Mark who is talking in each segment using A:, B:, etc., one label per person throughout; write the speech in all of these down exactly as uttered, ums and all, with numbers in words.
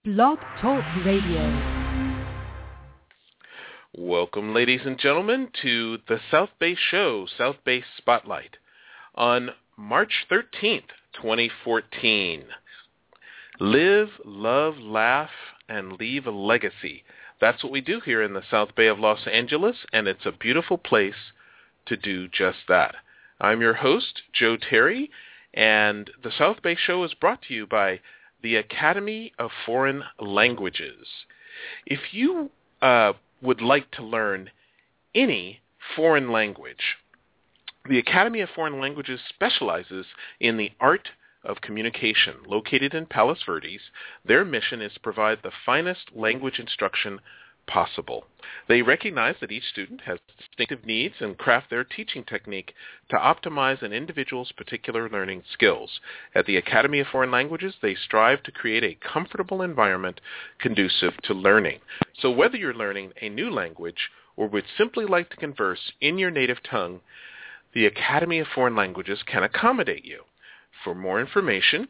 A: Blog Talk Radio.
B: Welcome, ladies and gentlemen, to the South Bay Show, South Bay Spotlight, on March thirteenth, twenty fourteen. Live, love, laugh, and leave a legacy. That's what we do here in the South Bay of Los Angeles, and it's a beautiful place to do just that. I'm your host, Joe Terry, and the South Bay Show is brought to you by the Academy of Foreign Languages. If you uh, would like to learn any foreign language, the Academy of Foreign Languages specializes in the art of communication. Located in Palos Verdes, their mission is to provide the finest language instruction possible. They recognize that each student has distinctive needs and craft their teaching technique to optimize an individual's particular learning skills. At the Academy of Foreign Languages, they strive to create a comfortable environment conducive to learning. So whether you're learning a new language or would simply like to converse in your native tongue, the Academy of Foreign Languages can accommodate you. For more information,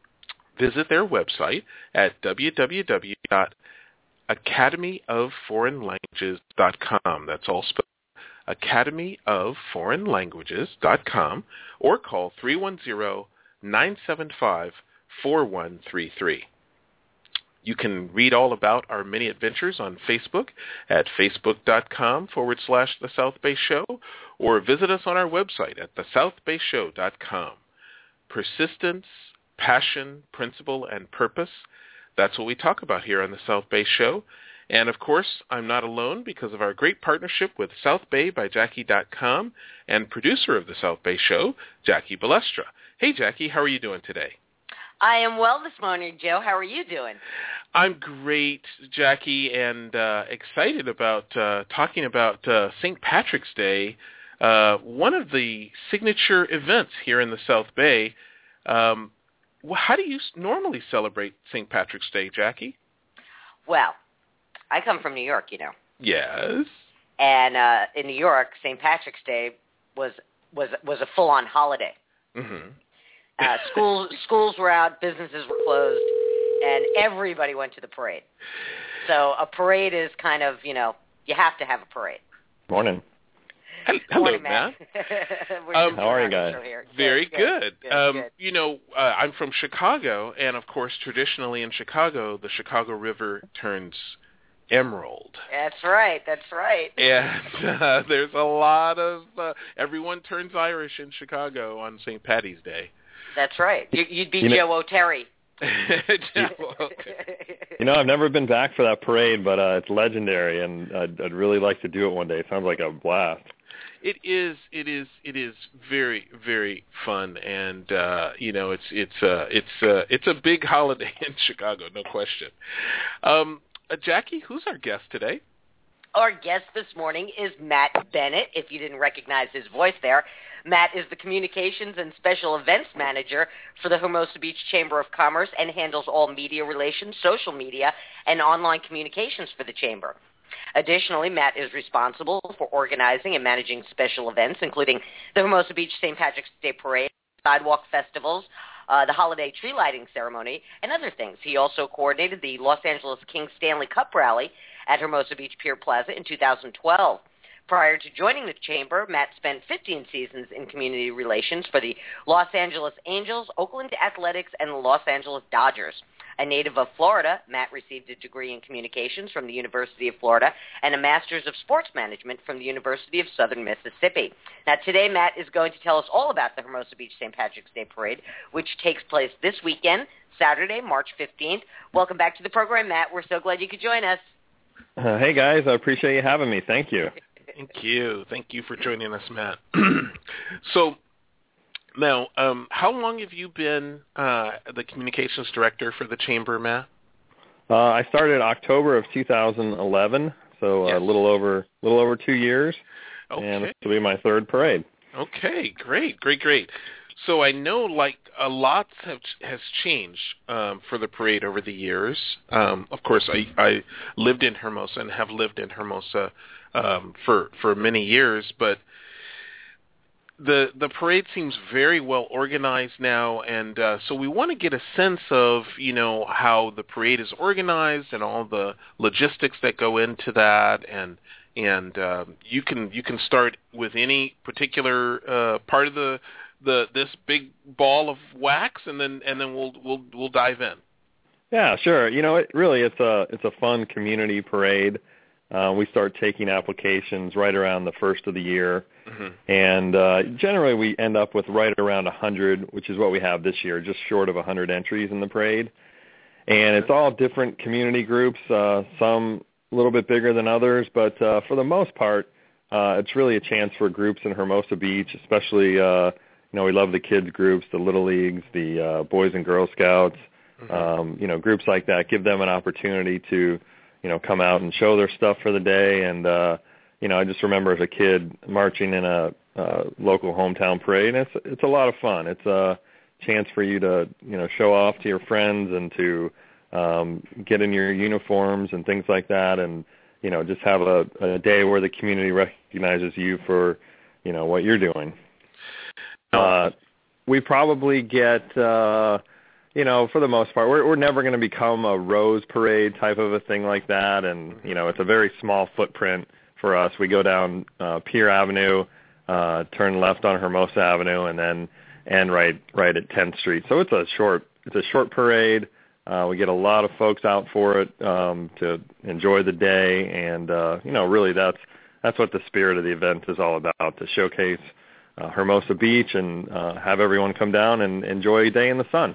B: visit their website at w w w dot academy of foreign languages dot com. That's all spelled academy of foreign languages dot com, or call three one zero, nine seven five, four one three three. You can read all about our many adventures on Facebook at facebook.com forward slash The South Bay Show, or visit us on our website at the south bay show dot com. Persistence, passion, principle, and purpose. That's what we talk about here on the South Bay Show. And, of course, I'm not alone because of our great partnership with South Bay by Jackie dot com and producer of the South Bay Show, Jackie Balestra. Hey, Jackie, how are you doing today?
C: I am well this morning, Joe. How are you doing?
B: I'm great, Jackie, and uh, excited about uh, talking about uh, Saint Patrick's Day, uh, one of the signature events here in the South Bay. Um, How do you normally celebrate Saint Patrick's Day, Jackie?
C: Well, I come from New York, you know.
B: Yes.
C: And uh, in New York, Saint Patrick's Day was was was a full-on holiday.
B: Mm-hmm.
C: uh, schools schools were out, businesses were closed, and everybody went to the parade. So a parade is kind of, you know, you have to have a parade.
D: Morning.
B: Hello,
C: Morning,
B: Matt.
C: um,
D: How are you guys?
B: Very
C: good.
B: good.
C: good, good,
B: um,
C: good.
B: You know, uh, I'm from Chicago, and of course, traditionally in Chicago, the Chicago River turns emerald.
C: That's right. That's right.
B: And uh, there's a lot of, uh, everyone turns Irish in Chicago on Saint Patty's Day.
C: That's right. You, you'd be
D: You know-
C: Joe O'Terry.
D: You know, I've never been back for that parade, but uh, it's legendary, and I'd, I'd really like to do it one day. It sounds like a blast.
B: It is, it is, it is very, very fun, and uh, you know, it's it's uh, it's uh, it's a big holiday in Chicago, no question. Um, uh, Jackie, who's our guest today?
C: Our guest this morning is Matt Bennett, if you didn't recognize his voice there. Matt is the Communications and Special Events Manager for the Hermosa Beach Chamber of Commerce and handles all media relations, social media, and online communications for the Chamber. Additionally, Matt is responsible for organizing and managing special events, including the Hermosa Beach Saint Patrick's Day Parade, sidewalk festivals, uh, the holiday tree lighting ceremony, and other things. He also coordinated the Los Angeles King Stanley Cup Rally at Hermosa Beach Pier Plaza in two thousand twelve. Prior to joining the Chamber, Matt spent fifteen seasons in community relations for the Los Angeles Angels, Oakland Athletics, and the Los Angeles Dodgers. A native of Florida, Matt received a degree in communications from the University of Florida and a master's of sports management from the University of Southern Mississippi. Now, today, Matt is going to tell us all about the Hermosa Beach Saint Patrick's Day Parade, which takes place this weekend, Saturday, March fifteenth. Welcome back to the program, Matt. We're so glad you could join us.
D: Uh, hey, guys. I appreciate you having me. Thank you.
B: Thank you. Thank you for joining us, Matt. So, now, um, how long have you been uh, the communications director for the Chamber, Matt?
D: Uh, I started October of two thousand eleven, so
B: Yes.
D: a little over little over two years,
B: Okay.
D: and this will be my third parade.
B: Okay, great, great, great. So I know, like, a lot have, has changed um, for the parade over the years. Um, of course, I, I lived in Hermosa and have lived in Hermosa um, for for many years, but the the parade seems very well organized now, and uh, so we want to get a sense of, you know, how the parade is organized and all the logistics that go into that, and and uh, you can you can start with any particular uh, part of the the this big ball of wax, and then and then we'll we'll we'll dive in.
D: Yeah, sure. You know, it really it's a it's a fun community parade. Uh, we start taking applications right around the first of the year, mm-hmm. and uh, generally we end up with right around one hundred, which is what we have this year, just short of one hundred entries in the parade. And it's all different community groups, uh, some a little bit bigger than others, but uh, for the most part, uh, it's really a chance for groups in Hermosa Beach, especially, uh, you know, we love the kids groups, the Little Leagues, the uh, Boys and Girl Scouts, mm-hmm. um, you know, groups like that, give them an opportunity to, you know, come out and show their stuff for the day. And, uh, you know, I just remember as a kid marching in a uh, local hometown parade. And it's, it's a lot of fun. It's a chance for you to, you know, show off to your friends and to um, get in your uniforms and things like that. And, you know, just have a, a day where the community recognizes you for, you know, what you're doing. Uh, we probably get, uh, you know, for the most part, we're, we're never going to become a Rose Parade type of a thing like that. And, you know, it's a very small footprint for us. We go down uh, Pier Avenue, uh, turn left on Hermosa Avenue, and then end right right at tenth Street. So it's a short it's a short parade. Uh, we get a lot of folks out for it um, to enjoy the day. And, uh, you know, really that's, that's what the spirit of the event is all about, to showcase uh, Hermosa Beach and uh, have everyone come down and enjoy a day in the sun.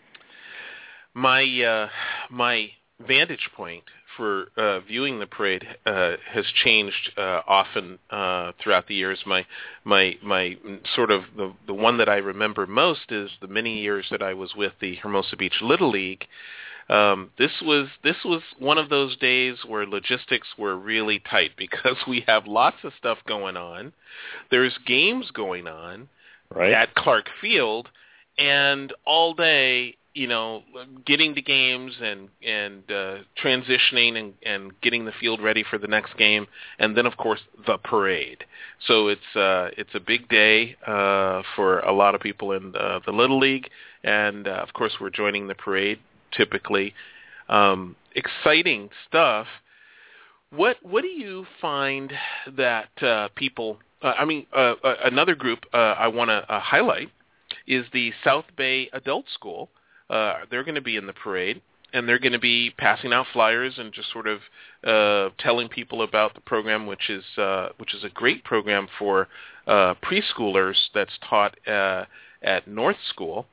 B: My uh, my vantage point for uh, viewing the parade uh, has changed uh, often uh, throughout the years. My my my sort of the the one that I remember most is the many years that I was with the Hermosa Beach Little League. Um, this was this was one of those days where logistics were really tight because we have lots of stuff going on. There's games going on
D: right
B: at Clark Field, and all day, you know, getting to games and and uh, transitioning and, and getting the field ready for the next game, and then of course the parade. So it's uh, it's a big day uh, for a lot of people in uh, the Little League, and uh, of course we're joining the parade typically. Um, exciting stuff. What what do you find that uh, people? Uh, I mean, uh, uh, another group uh, I want to uh, highlight is the South Bay Adult School. Uh, they're going to be in the parade, and they're going to be passing out flyers and just sort of uh, telling people about the program, which is uh, which is a great program for uh, preschoolers that's taught uh, at North School.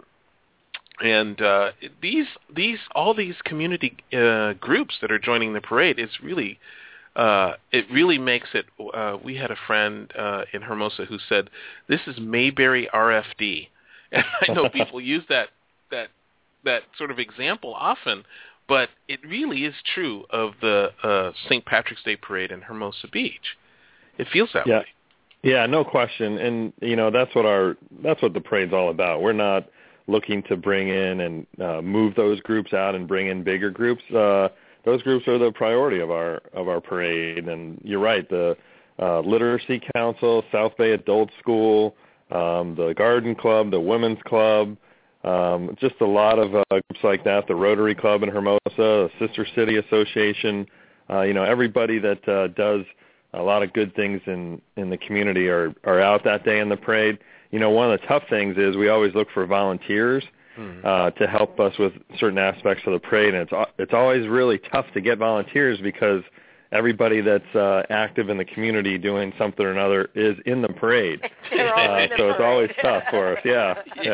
B: And uh, these these all these community uh, groups that are joining the parade is really uh, it really makes it. Uh, we had a friend uh, in Hermosa who said this is Mayberry R F D, and I know people use that that. that sort of example often, but it really is true of the uh, Saint Patrick's Day Parade in Hermosa Beach. It feels that
D: yeah.
B: way.
D: Yeah, no question. And, you know, that's what our that's what the parade's all about. We're not looking to bring in and uh, move those groups out and bring in bigger groups. Uh, those groups are the priority of our of our parade. And you're right, the uh, Literacy Council, South Bay Adult School, um, the Garden Club, the Women's Club, Um, just a lot of uh, groups like that, the Rotary Club in Hermosa, the Sister City Association, uh, you know, everybody that uh, does a lot of good things in, in the community are, are out that day in the parade. You know, one of the tough things is we always look for volunteers mm-hmm. uh, to help us with certain aspects of the parade, and it's, it's always really tough to get volunteers because everybody that's uh, active in the community doing something or another is in the parade. Uh, so it's always tough for us. Yeah, yeah.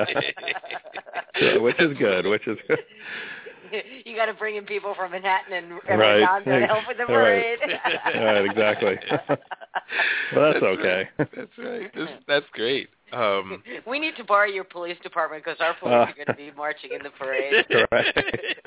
D: So, which is good. Which is good.
C: You got to bring in people from Manhattan and, and
D: right.
C: to help with the parade.
D: Right, right exactly. Well, that's, that's okay.
B: Right. That's right. That's, that's great. Um,
C: we need to borrow your police department because our police uh, are going to be marching in the parade.
D: Right.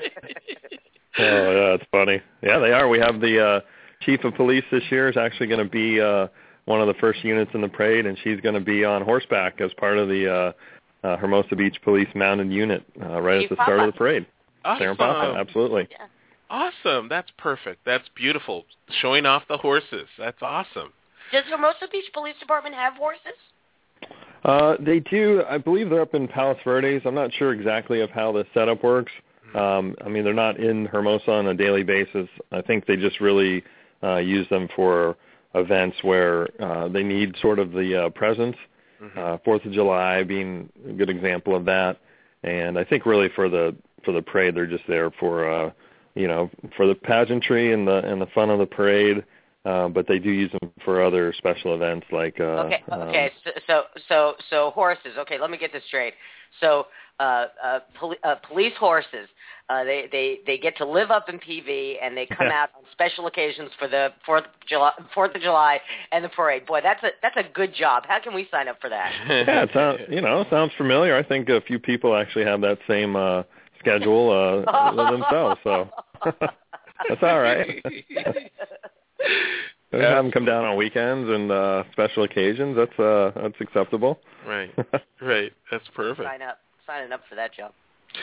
D: Oh, yeah, that's funny. Yeah, they are. We have the uh, chief of police this year is actually going to be uh, one of the first units in the parade, and she's going to be on horseback as part of the uh, uh, Hermosa Beach Police Mounted Unit uh, right
C: Chief
D: at the start
C: Papa.
D: of the parade.
B: Awesome.
D: Sharon Papa, absolutely.
C: Yeah.
B: Awesome. That's perfect. That's beautiful. Showing off the horses. That's awesome.
C: Does Hermosa Beach Police Department have horses?
D: Uh, they do. I believe they're up in Palos Verdes. I'm not sure exactly of how the setup works. Um, I mean, they're not in Hermosa on a daily basis. I think they just really uh, use them for events where uh, they need sort of the uh, presence. Mm-hmm. Uh, Fourth of July being a good example of that. And I think really for the for the parade, they're just there for uh, you know for the pageantry and the and the fun of the parade. Uh, but they do use them for other special events like. Uh,
C: okay. Okay. Um, so so so horses. Okay. Let me get this straight. So uh, uh, poli- uh, police horses. Uh, they they they get to live up in P V and they come out on special occasions for the Fourth of July, Fourth of July, and the parade. Boy, that's a that's a good job. How can we sign up for that?
D: Yeah, it sounds you know sounds familiar. I think a few people actually have that same uh, schedule uh, themselves. So that's all right. Have them come down on weekends and uh, special occasions. That's uh, that's acceptable.
B: Right, right. That's perfect.
C: Sign up, signing up for that job.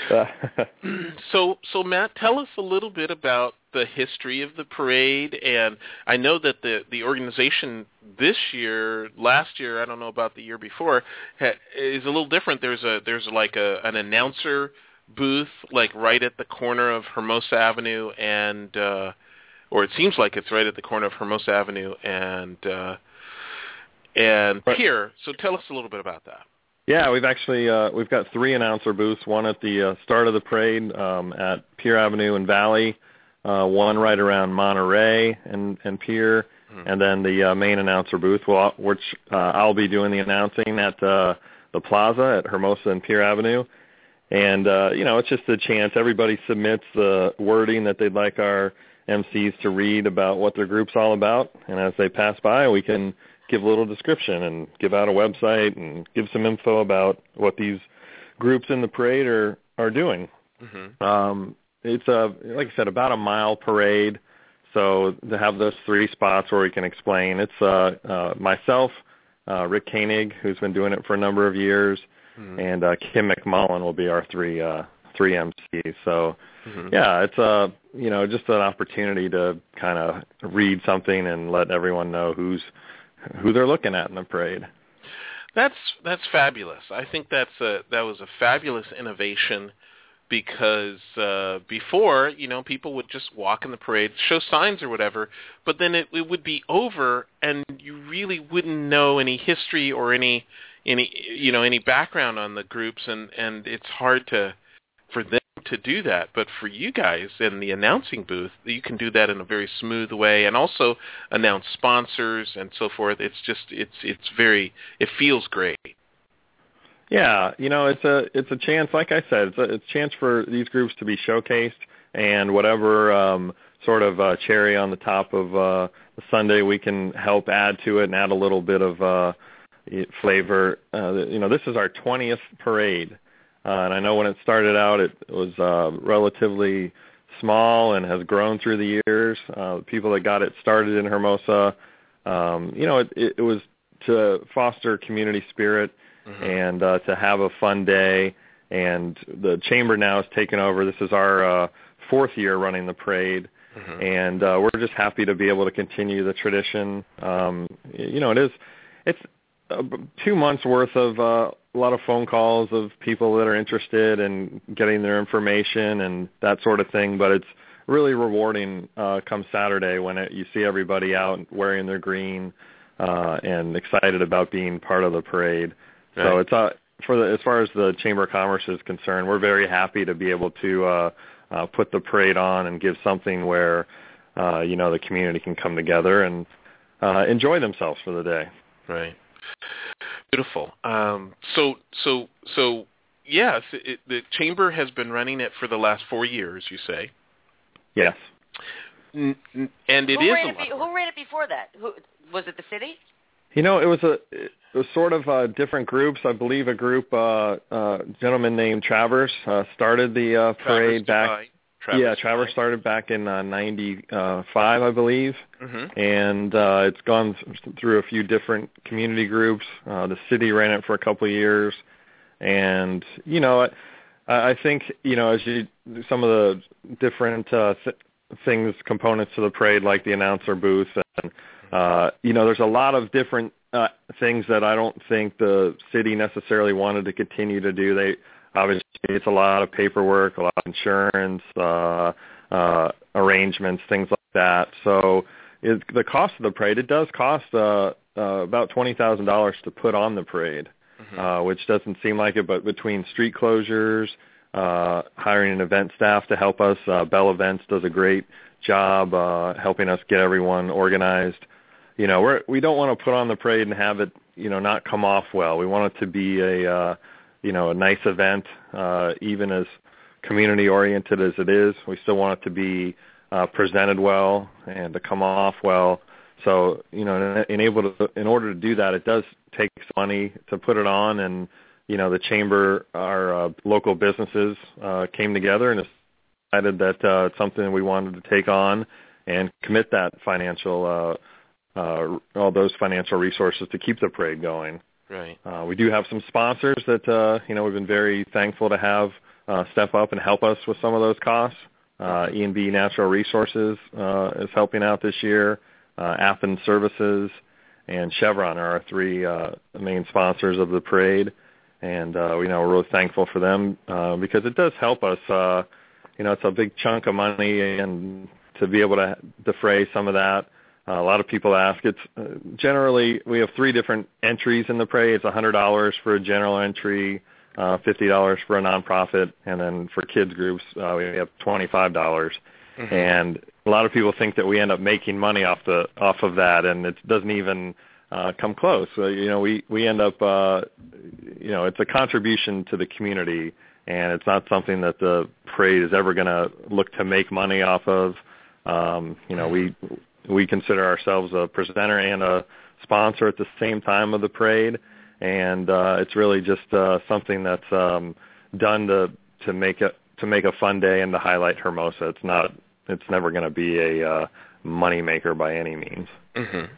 B: so, so Matt, tell us a little bit about the history of the parade. And I know that the the organization this year, last year, I don't know about the year before, ha, is a little different. There's a there's like a an announcer booth, like right at the corner of Hermosa Avenue and. Uh, Or it seems like it's right at the corner of Hermosa Avenue and uh, and Pier. So tell us a little bit about that.
D: Yeah, we've actually uh, we've got three announcer booths. One at the uh, start of the parade um, at Pier Avenue and Valley. Uh, one right around Monterey and, and Pier, mm-hmm. and then the uh, main announcer booth, will, which uh, I'll be doing the announcing at uh, the Plaza at Hermosa and Pier Avenue. And uh, you know, it's just a chance. Everybody submits the wording that they'd like our M Cs to read about what their group's all about, and as they pass by, we can give a little description and give out a website and give some info about what these groups in the parade are, are doing. Mm-hmm. Um, it's, a, like I said, about a mile parade, so to have those three spots where we can explain, it's uh, uh, myself, uh, Rick Koenig, who's been doing it for a number of years, mm-hmm. and uh, Kim McMullen will be our three uh, three M Cs. So, mm-hmm. yeah, it's a you know just an opportunity to kind of read something and let everyone know who's who they're looking at in the parade.
B: That's that's fabulous. I think that's a that was a fabulous innovation because uh, before you know people would just walk in the parade, show signs or whatever, but then it, it would be over and you really wouldn't know any history or any any you know any background on the groups and, and it's hard to. for them to do that, but for you guys in the announcing booth, you can do that in a very smooth way and also announce sponsors and so forth. It's just, it's, it's very, it feels great.
D: Yeah. You know, it's a, it's a chance, like I said, it's a, it's a chance for these groups to be showcased and whatever um, sort of uh, cherry on the top of uh, the sundae, we can help add to it and add a little bit of uh, flavor. Uh, you know, this is our twentieth parade. Uh, and I know when it started out, it was uh, relatively small and has grown through the years. Uh, the people that got it started in Hermosa, um, you know, it, it was to foster community spirit mm-hmm. and uh, to have a fun day. And the chamber now has taken over. This is our uh, fourth year running the parade, mm-hmm. and uh, we're just happy to be able to continue the tradition. Um, you know, it is it's uh, two months worth of uh, a lot of phone calls of people that are interested in getting their information and that sort of thing, but it's really rewarding uh, come Saturday when it, you see everybody out wearing their green uh, and excited about being part of the parade. Right. So it's uh, for the, as far as the Chamber of Commerce is concerned, we're very happy to be able to uh, uh, put the parade on and give something where uh, you know the community can come together and uh, enjoy themselves for the day.
B: Right. Beautiful. Um, so, so, so, yes, it, the Chamber has been running it for the last four years, you say?
D: Yes.
B: N- n- and it
C: who
B: is
C: ran
B: a
C: it
B: lot.
C: Be, who ran it before that? Who, was it the city?
D: You know, it was a it was sort of uh, different groups. I believe a group, uh, uh, gentleman named Travers, uh, started the uh, parade
B: Travers
D: back.
B: Travers
D: yeah, Travers started back in uh, ninety-five, I believe,
B: mm-hmm.
D: and uh, it's gone th- through a few different community groups. Uh, the city ran it for a couple of years, and you know, I, I think you know as you some of the different uh, th- things, components to the parade, like the announcer booth, and uh, you know, there's a lot of different uh, things that I don't think the city necessarily wanted to continue to do. They obviously it's a lot of paperwork, a lot of insurance, uh, uh, arrangements, things like that. So it, the cost of the parade, it does cost uh, uh, about twenty thousand dollars to put on the parade, mm-hmm. uh, which doesn't seem like it, but between street closures, uh, hiring an event staff to help us, uh, Bell Events does a great job uh, helping us get everyone organized. You know, we're, we don't want to put on the parade and have it, you know, not come off well. We want it to be a, uh, you know, a nice event, uh, even as community-oriented as it is. We still want it to be uh, presented well and to come off well. So, you know, in, able to, in order to do that, it does take money to put it on. And, you know, the chamber, our uh, local businesses uh, came together and decided that uh, it's something we wanted to take on and commit that financial, uh, uh, all those financial resources to keep the parade going.
B: Right.
D: Uh, we do have some sponsors that, uh, you know, we've been very thankful to have uh, step up and help us with some of those costs. Uh, E and B Natural Resources uh, is helping out this year. Uh, Athens Services and Chevron are our three uh, main sponsors of the parade. And, uh, you know, we're really thankful for them uh, because it does help us. Uh, you know, it's a big chunk of money, and to be able to defray some of that. Uh, a lot of people ask. It's uh, generally, we have three different entries in the parade. It's one hundred dollars for a general entry, uh, fifty dollars for a nonprofit, and then for kids groups, uh, we have twenty-five dollars. Mm-hmm. And a lot of people think that we end up making money off the off of that, and it doesn't even uh, come close. So, you know, we we end up, uh, you know, it's a contribution to the community, and it's not something that the parade is ever going to look to make money off of. Um, you know, we we consider ourselves a presenter and a sponsor at the same time of the parade, and uh, it's really just uh, something that's um, done to to make it to make a fun day and to highlight Hermosa. It's not. It's never going to be a uh, money maker by any means.
B: Mm-hmm.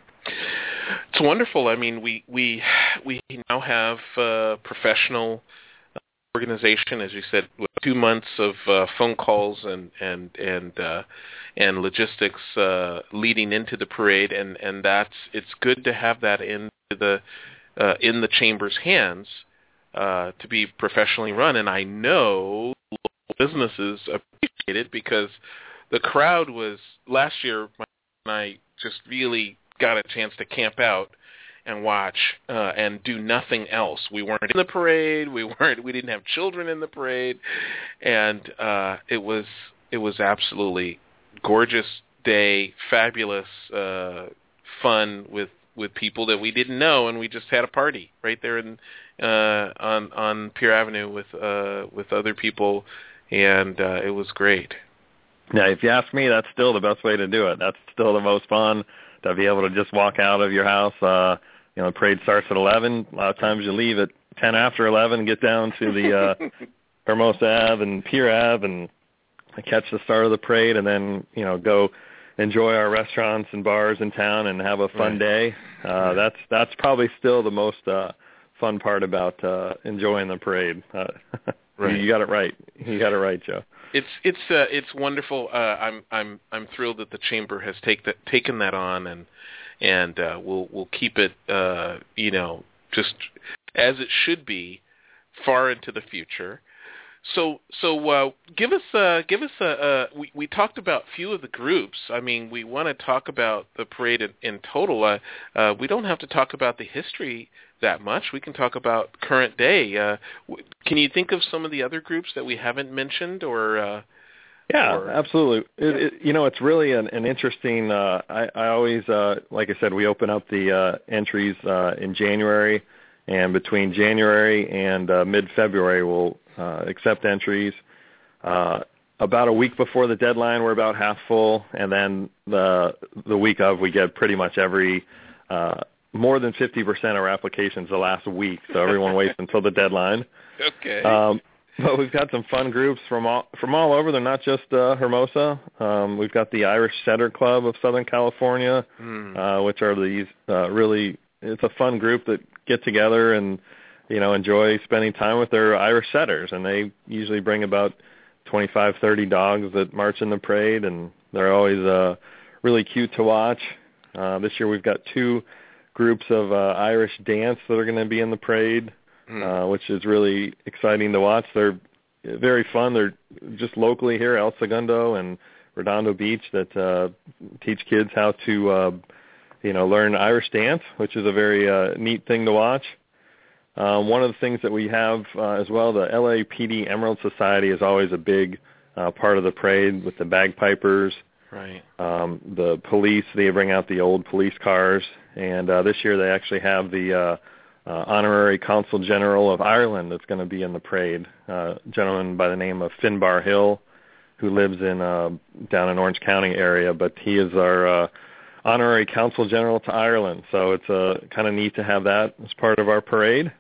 B: It's wonderful. I mean, we we we now have a professional organization, as you said, with two months of uh, phone calls and and and uh, and logistics uh, leading into the parade, and, and that's it's good to have that in the uh, in the chamber's hands uh, to be professionally run. And I know businesses appreciate it because the crowd was last year when I just really got a chance to camp out and watch uh, and do nothing else. We weren't in the parade. We weren't. We didn't have children in the parade, and uh, it was it was absolutely gorgeous day, fabulous uh, fun with, with people that we didn't know, and we just had a party right there in uh, on on Pier Avenue with uh, with other people, and uh, it was great.
D: Yeah, if you ask me, that's still the best way to do it. That's still the most fun, to be able to just walk out of your house. Uh, you know, the parade starts at eleven. A lot of times you leave at ten after eleven, get down to the uh, Hermosa Ave and Pier Ave and catch the start of the parade, and then, you know, go enjoy our restaurants and bars in town and have a fun right. day. Uh, that's that's probably still the most uh, fun part about uh, enjoying the parade. Uh, right. You got it right. You got it right, Joe.
B: It's it's uh, it's wonderful. Uh, I'm I'm I'm thrilled that the chamber has take that, taken that on, and and uh, we'll we'll keep it uh, you know, just as it should be, far into the future. So so uh, give us uh, give us a, a we we talked about a few of the groups. I mean, we want to talk about the parade in, in total. Uh, uh, we don't have to talk about the history that much. We can talk about current day. Uh, w- can you think of some of the other groups that we haven't mentioned, or? Uh,
D: yeah,
B: or,
D: absolutely.
B: Yeah.
D: It, it, you know, it's really an, an interesting. Uh, I, I always, uh, like I said, we open up the uh, entries uh, in January, and between January and uh, mid-February, we'll uh, accept entries. Uh, about a week before the deadline, we're about half full, and then the the week of, we get pretty much every. Uh, more than fifty percent of our applications the last week, so everyone waits until the deadline.
B: Okay.
D: Um, but we've got some fun groups from all from all over. They're not just uh, Hermosa. Um, we've got the Irish Setter Club of Southern California, mm. uh, which are these uh, really, it's a fun group that get together and, you know, enjoy spending time with their Irish setters. And they usually bring about twenty-five, thirty dogs that march in the parade, and they're always uh, really cute to watch. Uh, this year we've got two groups of uh, Irish dance that are going to be in the parade, mm. uh, which is really exciting to watch. They're very fun. They're just locally here, El Segundo and Redondo Beach, that uh, teach kids how to, uh, you know, learn Irish dance, which is a very uh, neat thing to watch. Um, one of the things that we have uh, as well, the L A P D Emerald Society is always a big uh, part of the parade with the bagpipers.
B: Right.
D: Um, the police, they bring out the old police cars, and uh, this year they actually have the uh, uh, Honorary Consul General of Ireland that's going to be in the parade, uh, a gentleman by the name of Finbar Hill, who lives in uh, down in Orange County area, but he is our uh, Honorary Consul General to Ireland, so it's uh, kind of neat to have that as part of our parade.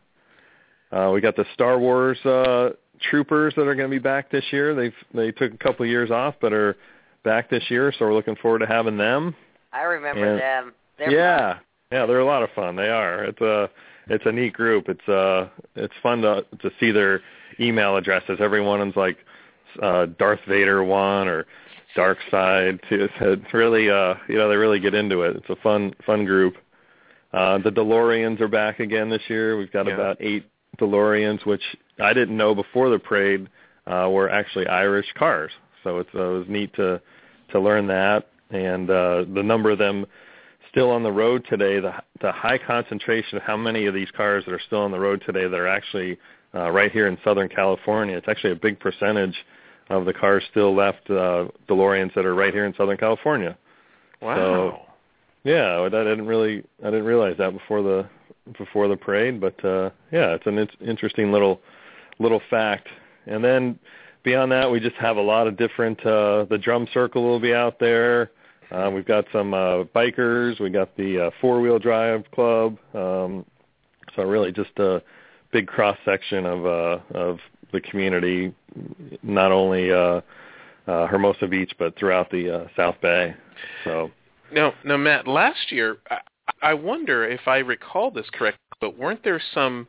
D: Uh, we got the Star Wars uh, troopers that are going to be back this year. They've they took a couple of years off, but are back this year, so we're looking forward to having them.
C: I remember
D: and,
C: them. They're
D: yeah,
C: fun.
D: yeah, they're a lot of fun. They are. It's a it's a neat group. It's uh it's fun to to see their email addresses. Every one of them's like uh, Darth Vader one or Dark Side two. It's really uh you know they really get into it. It's a fun fun group. Uh, the DeLoreans are back again this year. We've got yeah. about eight DeLoreans, which I didn't know before the parade uh, were actually Irish cars. So it's, uh, it was neat to to learn that. And uh, the number of them still on the road today, the, the high concentration of how many of these cars that are still on the road today that are actually uh, right here in Southern California. It's actually a big percentage of the cars still left, uh, DeLoreans that are right here in Southern California.
B: Wow.
D: So, yeah, I didn't really I didn't realize that before the before the parade, but uh, yeah, it's an it's interesting little little fact. And then beyond that, we just have a lot of different. Uh, the drum circle will be out there. Uh, we've got some uh, bikers. We got the uh, four wheel drive club. Um, so really, just a big cross section of uh, of the community, not only uh, uh, Hermosa Beach, but throughout the uh, South Bay. So.
B: Now, now, Matt, last year, I, I wonder if I recall this correctly, but weren't there some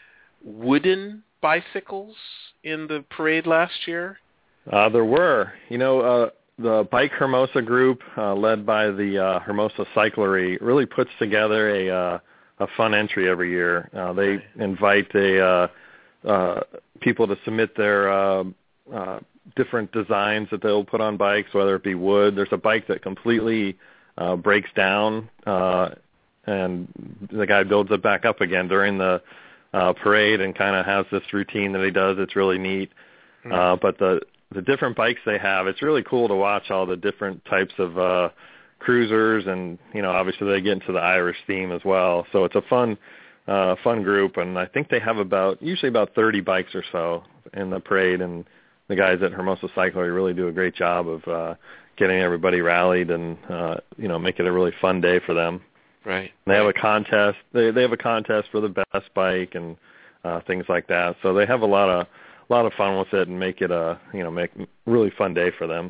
B: wooden bicycles in the parade last year?
D: Uh, there were. You know, uh, the Bike Hermosa group, uh, led by the uh, Hermosa Cyclery, really puts together a uh, a fun entry every year. Uh, they right. invite a uh, uh, people to submit their uh, uh, different designs that they'll put on bikes, whether it be wood. There's a bike that completely Uh, breaks down, uh, and the guy builds it back up again during the uh, parade and kind of has this routine that he does. It's really neat. Mm-hmm. Uh, but the the different bikes they have, it's really cool to watch all the different types of uh, cruisers, and you know, obviously they get into the Irish theme as well. So it's a fun, uh, fun group, and I think they have about usually about thirty bikes or so in the parade, and the guys at Hermosa Cyclery really do a great job of uh, getting everybody rallied and, uh, you know, make it a really fun day for them.
B: Right.
D: And they have a contest. They they have a contest for the best bike and uh, things like that. So they have a lot of a lot of fun with it and make it a you know make a really fun day for them.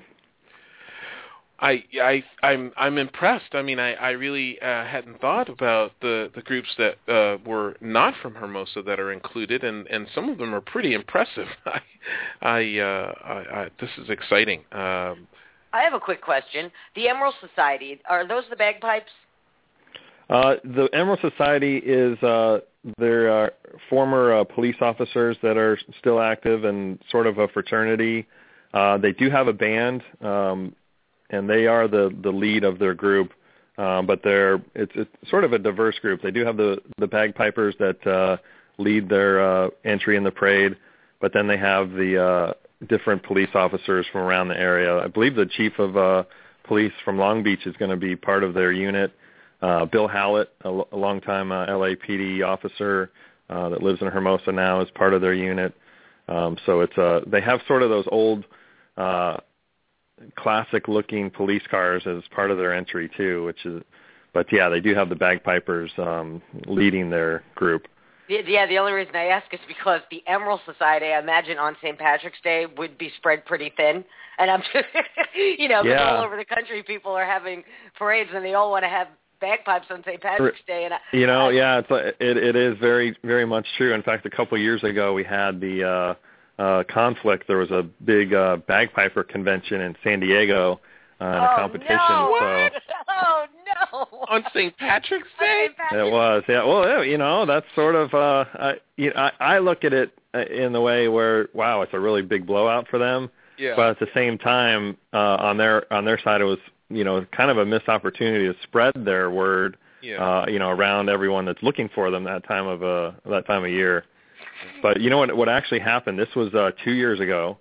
B: I I I'm I'm impressed. I mean, I I really uh, hadn't thought about the the groups that uh, were not from Hermosa that are included, and, and some of them are pretty impressive. I I, uh, I, I this is exciting. Um,
C: I have a quick question. The Emerald Society, are those the bagpipes?
D: Uh, the Emerald Society is uh, there are former uh, police officers that are still active and sort of a fraternity. Uh, they do have a band, um, and they are the, the lead of their group. Um, but they're it's, it's sort of a diverse group. They do have the the bagpipers that uh, lead their uh, entry in the parade, but then they have the uh, different police officers from around the area. I believe the chief of uh, police from Long Beach is going to be part of their unit. Uh, Bill Hallett, a, a longtime uh, L A P D officer uh, that lives in Hermosa now, is part of their unit. Um, so it's uh, they have sort of those old, uh, classic-looking police cars as part of their entry too. Which is, but yeah, they do have the bagpipers um, leading their group.
C: Yeah, the only reason I ask is because the Emerald Society, I imagine on Saint Patrick's Day, would be spread pretty thin. And I'm just, you know, because
D: yeah.
C: all over the country people are having parades and they all want to have bagpipes on Saint Patrick's Day. And I,
D: you know,
C: I,
D: yeah, it's a, it it is very very much true. In fact, a couple of years ago we had the uh, uh, conflict. There was a big uh, bagpiper convention in San Diego uh, in
C: oh,
D: a competition.
C: No.
D: So
C: oh no!
B: on Saint Patrick's Day?
C: Saint Patrick's.
D: It was, yeah. Well, you know, that's sort of, uh, I, you know, I, I look at it in the way where, wow, it's a really big blowout for them.
B: Yeah.
D: But at the same time, uh, on their on their side, it was, you know, kind of a missed opportunity to spread their word,
B: yeah.
D: uh, you know, around everyone that's looking for them that time of uh, that time of year. But you know what? What actually happened? This was uh, two years ago,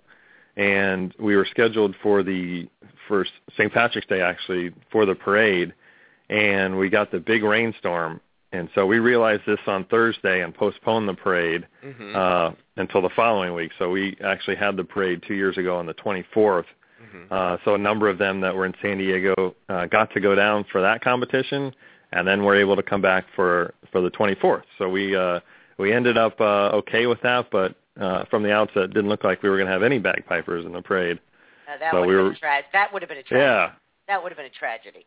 D: and we were scheduled for the for Saint Patrick's Day actually for the parade, and we got the big rainstorm. And so we realized this on Thursday and postponed the parade mm-hmm. uh, until the following week. So we actually had the parade two years ago on the twenty-fourth. Mm-hmm. Uh, so a number of them that were in San Diego uh, got to go down for that competition, and then were able to come back for, for the twenty-fourth. So we uh, we ended up uh, okay with that, but uh, from the outset, it didn't look like we were going to have any bagpipers in the parade.
C: Uh, that
D: so
C: would
D: we
C: have
D: were,
C: been a tra- That would have been a tragedy.
D: Yeah.
C: That would have been a tragedy.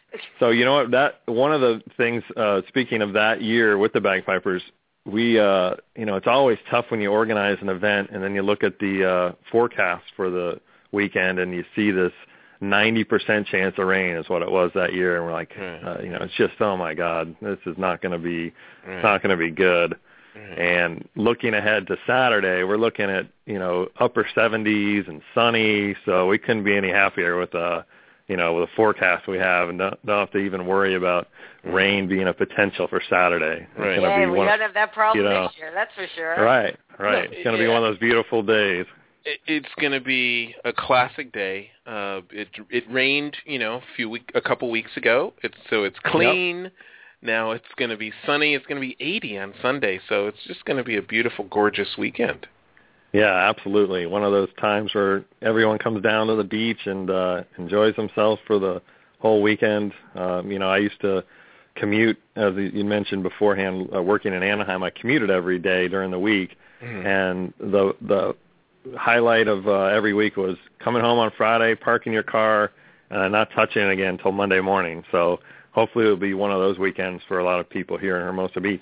D: So you know what? That one of the things. Uh, speaking of that year with the bagpipers, we uh, you know it's always tough when you organize an event and then you look at the uh, forecast for the weekend and you see this ninety percent chance of rain is what it was that year, and we're like, right. uh, you know, it's just oh my God, this is not going to be right. not going to be good. Right. And looking ahead to Saturday, we're looking at you know upper seventies and sunny, so we couldn't be any happier with uh you know, with the forecast we have, and don't, don't have to even worry about rain being a potential for Saturday. It's
B: right.
C: Yeah,
D: be
C: we
D: one,
C: don't have that problem
D: you know,
C: this year, that's for sure.
D: Right, right.
B: No,
D: it's going to
B: yeah.
D: be one of those beautiful days.
B: It, it's going to be a classic day. Uh, it it rained, you know, a few week, a couple weeks ago. It's so it's clean. Yep. Now it's going to be sunny. It's going to be eighty on Sunday, so it's just going to be a beautiful, gorgeous weekend.
D: Yeah, absolutely. One of those times where everyone comes down to the beach and uh, enjoys themselves for the whole weekend. Um, you know, I used to commute, as you mentioned beforehand, uh, working in Anaheim. I commuted every day during the week, mm-hmm. and the the highlight of uh, every week was coming home on Friday, parking your car, and not touching it again until Monday morning. So hopefully it'll be one of those weekends for a lot of people here in Hermosa Beach.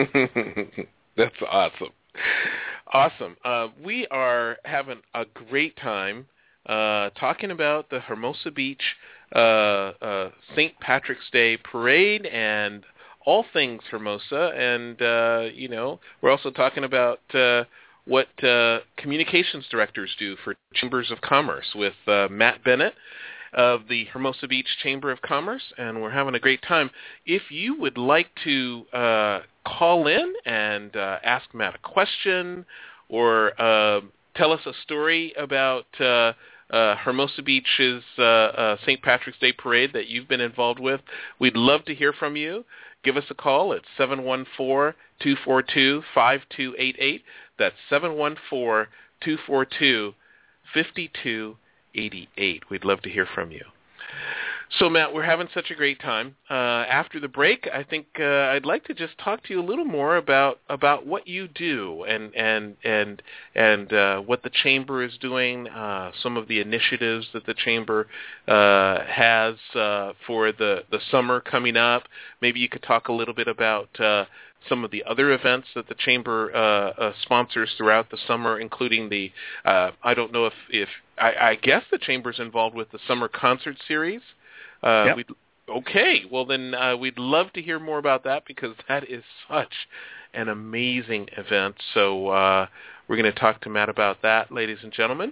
B: That's awesome. Awesome. Uh, we are having a great time uh, talking about the Hermosa Beach uh, uh, Saint Patrick's Day Parade and all things Hermosa. And, uh, you know, we're also talking about uh, what uh, communications directors do for Chambers of Commerce with uh, Matt Bennett of the Hermosa Beach Chamber of Commerce, and we're having a great time. If you would like to uh, call in and uh, ask Matt a question or uh, tell us a story about uh, uh, Hermosa Beach's uh, uh, Saint Patrick's Day Parade that you've been involved with, we'd love to hear from you. Give us a call at seven one four, two four two, five two eight eight. That's seven one four, two four two, five two eight eight. We'd love to hear from you. So, Matt, we're having such a great time. Uh, after the break, I think uh, I'd like to just talk to you a little more about, about what you do and and and and uh, what the Chamber is doing, uh, some of the initiatives that the Chamber uh, has uh, for the, the summer coming up. Maybe you could talk a little bit about uh, some of the other events that the Chamber uh, uh, sponsors throughout the summer, including the, uh, I don't know if, if I, I guess the Chamber's involved with the Summer Concert Series. Uh,
D: yep.
B: we'd, okay, well then uh, we'd love to hear more about that because that is such an amazing event. So uh, we're going to talk to Matt about that, ladies and gentlemen.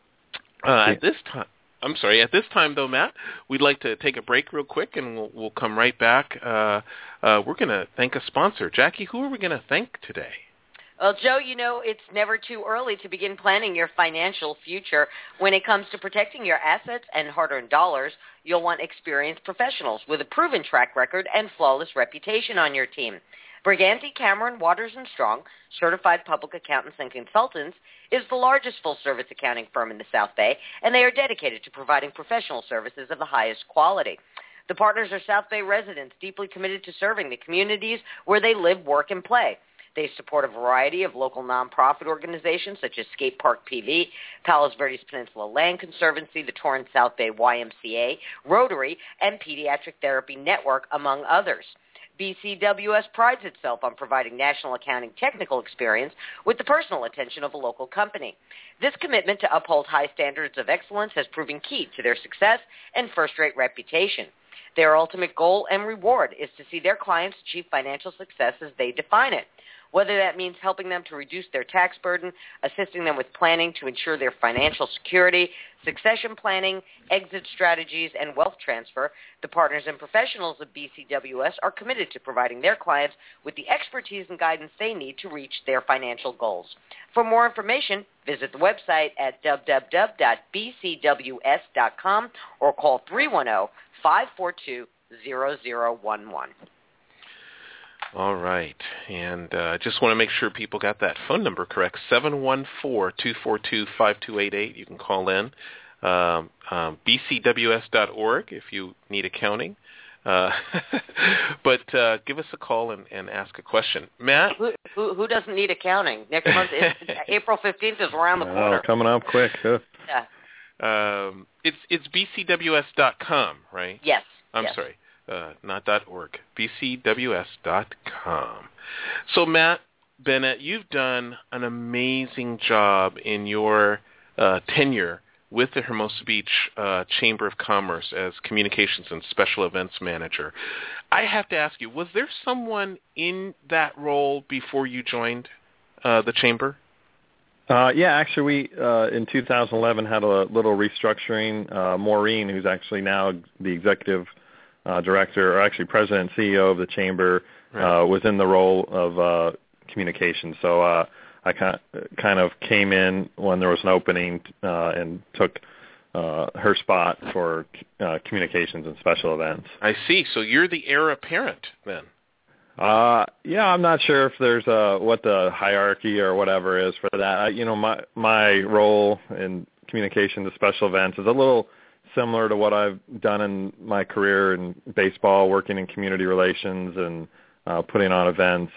B: Uh, at this time, I'm sorry, at this time though, Matt, we'd like to take a break real quick and we'll, we'll come right back. Uh, uh, we're going to thank a sponsor. Jackie, who are we going to thank today?
C: Well, Joe, you know, it's never too early to begin planning your financial future. When it comes to protecting your assets and hard-earned dollars, you'll want experienced professionals with a proven track record and flawless reputation on your team. Briganti, Cameron, Waters and Strong, certified public accountants and consultants, is the largest full-service accounting firm in the South Bay, and they are dedicated to providing professional services of the highest quality. The partners are South Bay residents deeply committed to serving the communities where they live, work, and play. They support a variety of local nonprofit organizations such as Skate Park P V, Palos Verdes Peninsula Land Conservancy, the Torrance South Bay Y M C A, Rotary, and Pediatric Therapy Network, among others. B C W S prides itself on providing national accounting technical experience with the personal attention of a local company. This commitment to uphold high standards of excellence has proven key to their success and first-rate reputation. Their ultimate goal and reward is to see their clients achieve financial success as they define it. Whether that means helping them to reduce their tax burden, assisting them with planning to ensure their financial security, succession planning, exit strategies, and wealth transfer, the partners and professionals of B C W S are committed to providing their clients with the expertise and guidance they need to reach their financial goals. For more information, visit the website at w w w dot b c w s dot com or call three one zero, five four two, zero zero one one.
B: All right, and I uh, just want to make sure people got that phone number correct, seven one four, two four two, five two eight eight. You can call in, um, um, b c w s dot org if you need accounting. Uh, but uh, give us a call and, and ask a question. Matt?
C: Who, who, who doesn't need accounting? Next month, is, April fifteenth is around the corner.
D: Oh, coming up quick. Huh?
C: Yeah.
B: Um, it's it's b c w s dot com, right?
C: Yes.
B: I'm
C: yes.
B: sorry. Uh, not .org, b c w s dot com. So, Matt Bennett, you've done an amazing job in your uh, tenure with the Hermosa Beach uh, Chamber of Commerce as Communications and Special Events Manager. I have to ask you, was there someone in that role before you joined uh, the Chamber?
D: Uh, yeah, actually, we uh, in two thousand eleven had a little restructuring. Uh, Maureen, who's actually now the executive Uh, director, or actually president and C E O of the chamber, right. uh, was in the role of uh, communications. So uh, I kind of, kind of came in when there was an opening uh, and took uh, her spot for uh, communications and special events.
B: I see. So you're the heir apparent then.
D: Uh, yeah, I'm not sure if there's a, what the hierarchy or whatever is for that. I, you know, my my role in communication to special events is a little similar to what I've done in my career in baseball, working in community relations and uh, putting on events.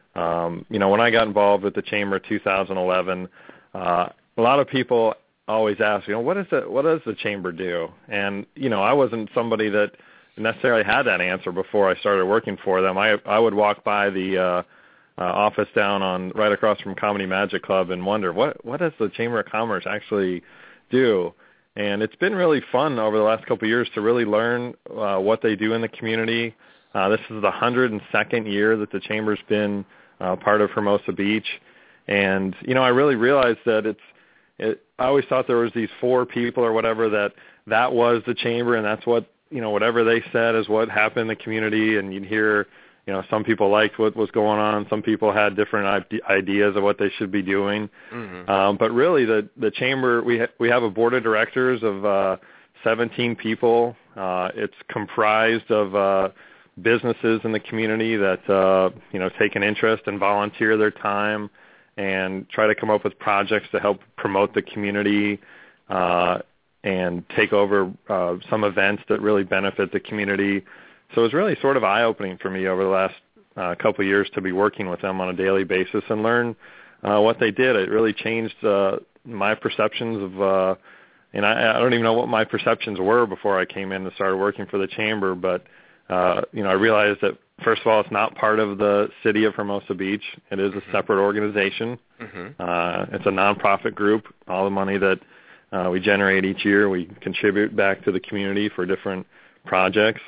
D: Um, you know, when I got involved with the Chamber in two thousand eleven, uh, a lot of people always ask, you know, what is it? What does the Chamber do? And you know, I wasn't somebody that necessarily had that answer before I started working for them. I I would walk by the uh, uh, office down on right across from Comedy Magic Club and wonder what what does the Chamber of Commerce actually do? And it's been really fun over the last couple of years to really learn uh, what they do in the community. Uh, this is the one hundred second year that the Chamber's been uh, part of Hermosa Beach. And, you know, I really realized that it's, it, I always thought there was these four people or whatever that that was the Chamber and that's what, you know, whatever they said is what happened in the community. And you'd hear, you know, some people liked what was going on. Some people had different ideas of what they should be doing. Mm-hmm. Um, but really, the the chamber, we ha- we have a board of directors of uh, seventeen people. Uh, it's comprised of uh, businesses in the community that uh, you know take an interest and volunteer their time and try to come up with projects to help promote the community uh, and take over uh, some events that really benefit the community. So it was really sort of eye-opening for me over the last uh, couple of years to be working with them on a daily basis and learn uh, what they did. It really changed uh, my perceptions of, uh, and I, I don't even know what my perceptions were before I came in and started working for the Chamber, but, uh, you know, I realized that, first of all, it's not part of the city of Hermosa Beach. It is a mm-hmm. separate organization. Mm-hmm. Uh, it's a nonprofit group. All the money that uh, we generate each year, we contribute back to the community for different projects.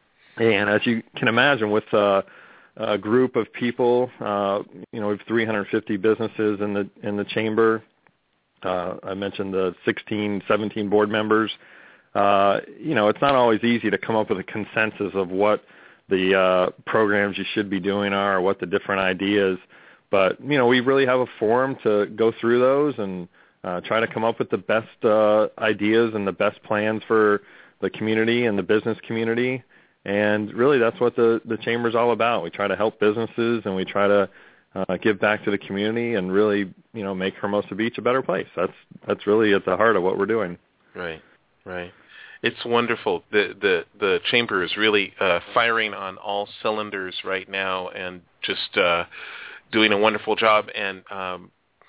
D: And as you can imagine, with uh, a group of people, uh, you know, we have three hundred fifty businesses in the in the chamber. Uh, I mentioned the sixteen, seventeen board members. Uh, you know, it's not always easy to come up with a consensus of what the uh, programs you should be doing are, or what the different ideas. But you know, we really have a forum to go through those and uh, try to come up with the best uh, ideas and the best plans for the community and the business community. And really, that's what the, the Chamber's all about. We try to help businesses, and we try to uh, give back to the community and really, you know, make Hermosa Beach a better place. That's that's really at the heart of what we're doing.
B: Right, right. It's wonderful. The the, the Chamber is really uh, firing on all cylinders right now and just uh, doing a wonderful job. And, um,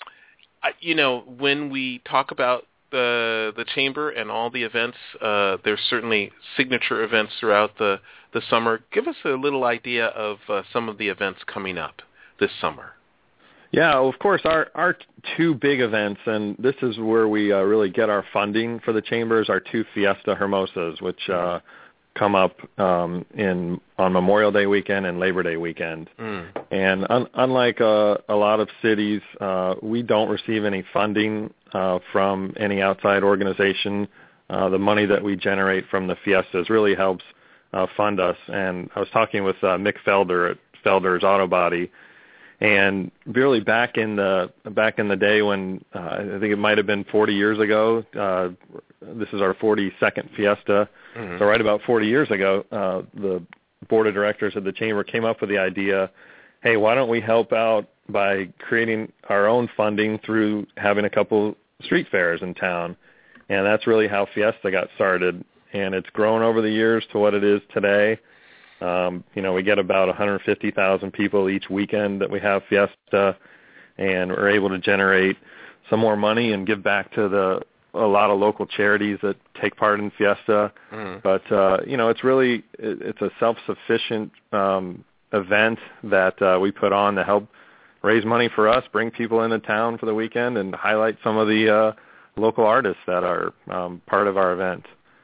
B: I, you know, when we talk about the the Chamber and all the events, uh, there's certainly signature events throughout the, the summer. Give us a little idea of uh, some of the events coming up this summer.
D: Yeah, well, of course, our, our two big events, and this is where we uh, really get our funding for the Chamber, is our two Fiesta Hermosas, which uh, come up um, in on Memorial Day weekend and Labor Day weekend. Mm. And un- unlike uh, a lot of cities, uh, we don't receive any funding uh, from any outside organization. Uh, the money that we generate from the fiestas really helps uh, fund us. And I was talking with uh, Mick Felder at Felder's Auto Body, and really back in the back in the day when uh, I think it might have been forty years ago. Uh, this is our forty-second fiesta. Mm-hmm. So right about forty years ago, uh, the board of directors of the chamber came up with the idea, hey, why don't we help out by creating our own funding through having a couple street fairs in town? And that's really how Fiesta got started. And it's grown over the years to what it is today. Um, you know, we get about one hundred fifty thousand people each weekend that we have Fiesta, and we're able to generate some more money and give back to the a lot of local charities that take part in Fiesta. Mm. But, uh, you know, it's really, it, it's a self-sufficient um, event that uh, we put on to help raise money for us, bring people into town for the weekend, and highlight some of the uh, local artists that are um, part of our event.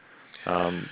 D: Um,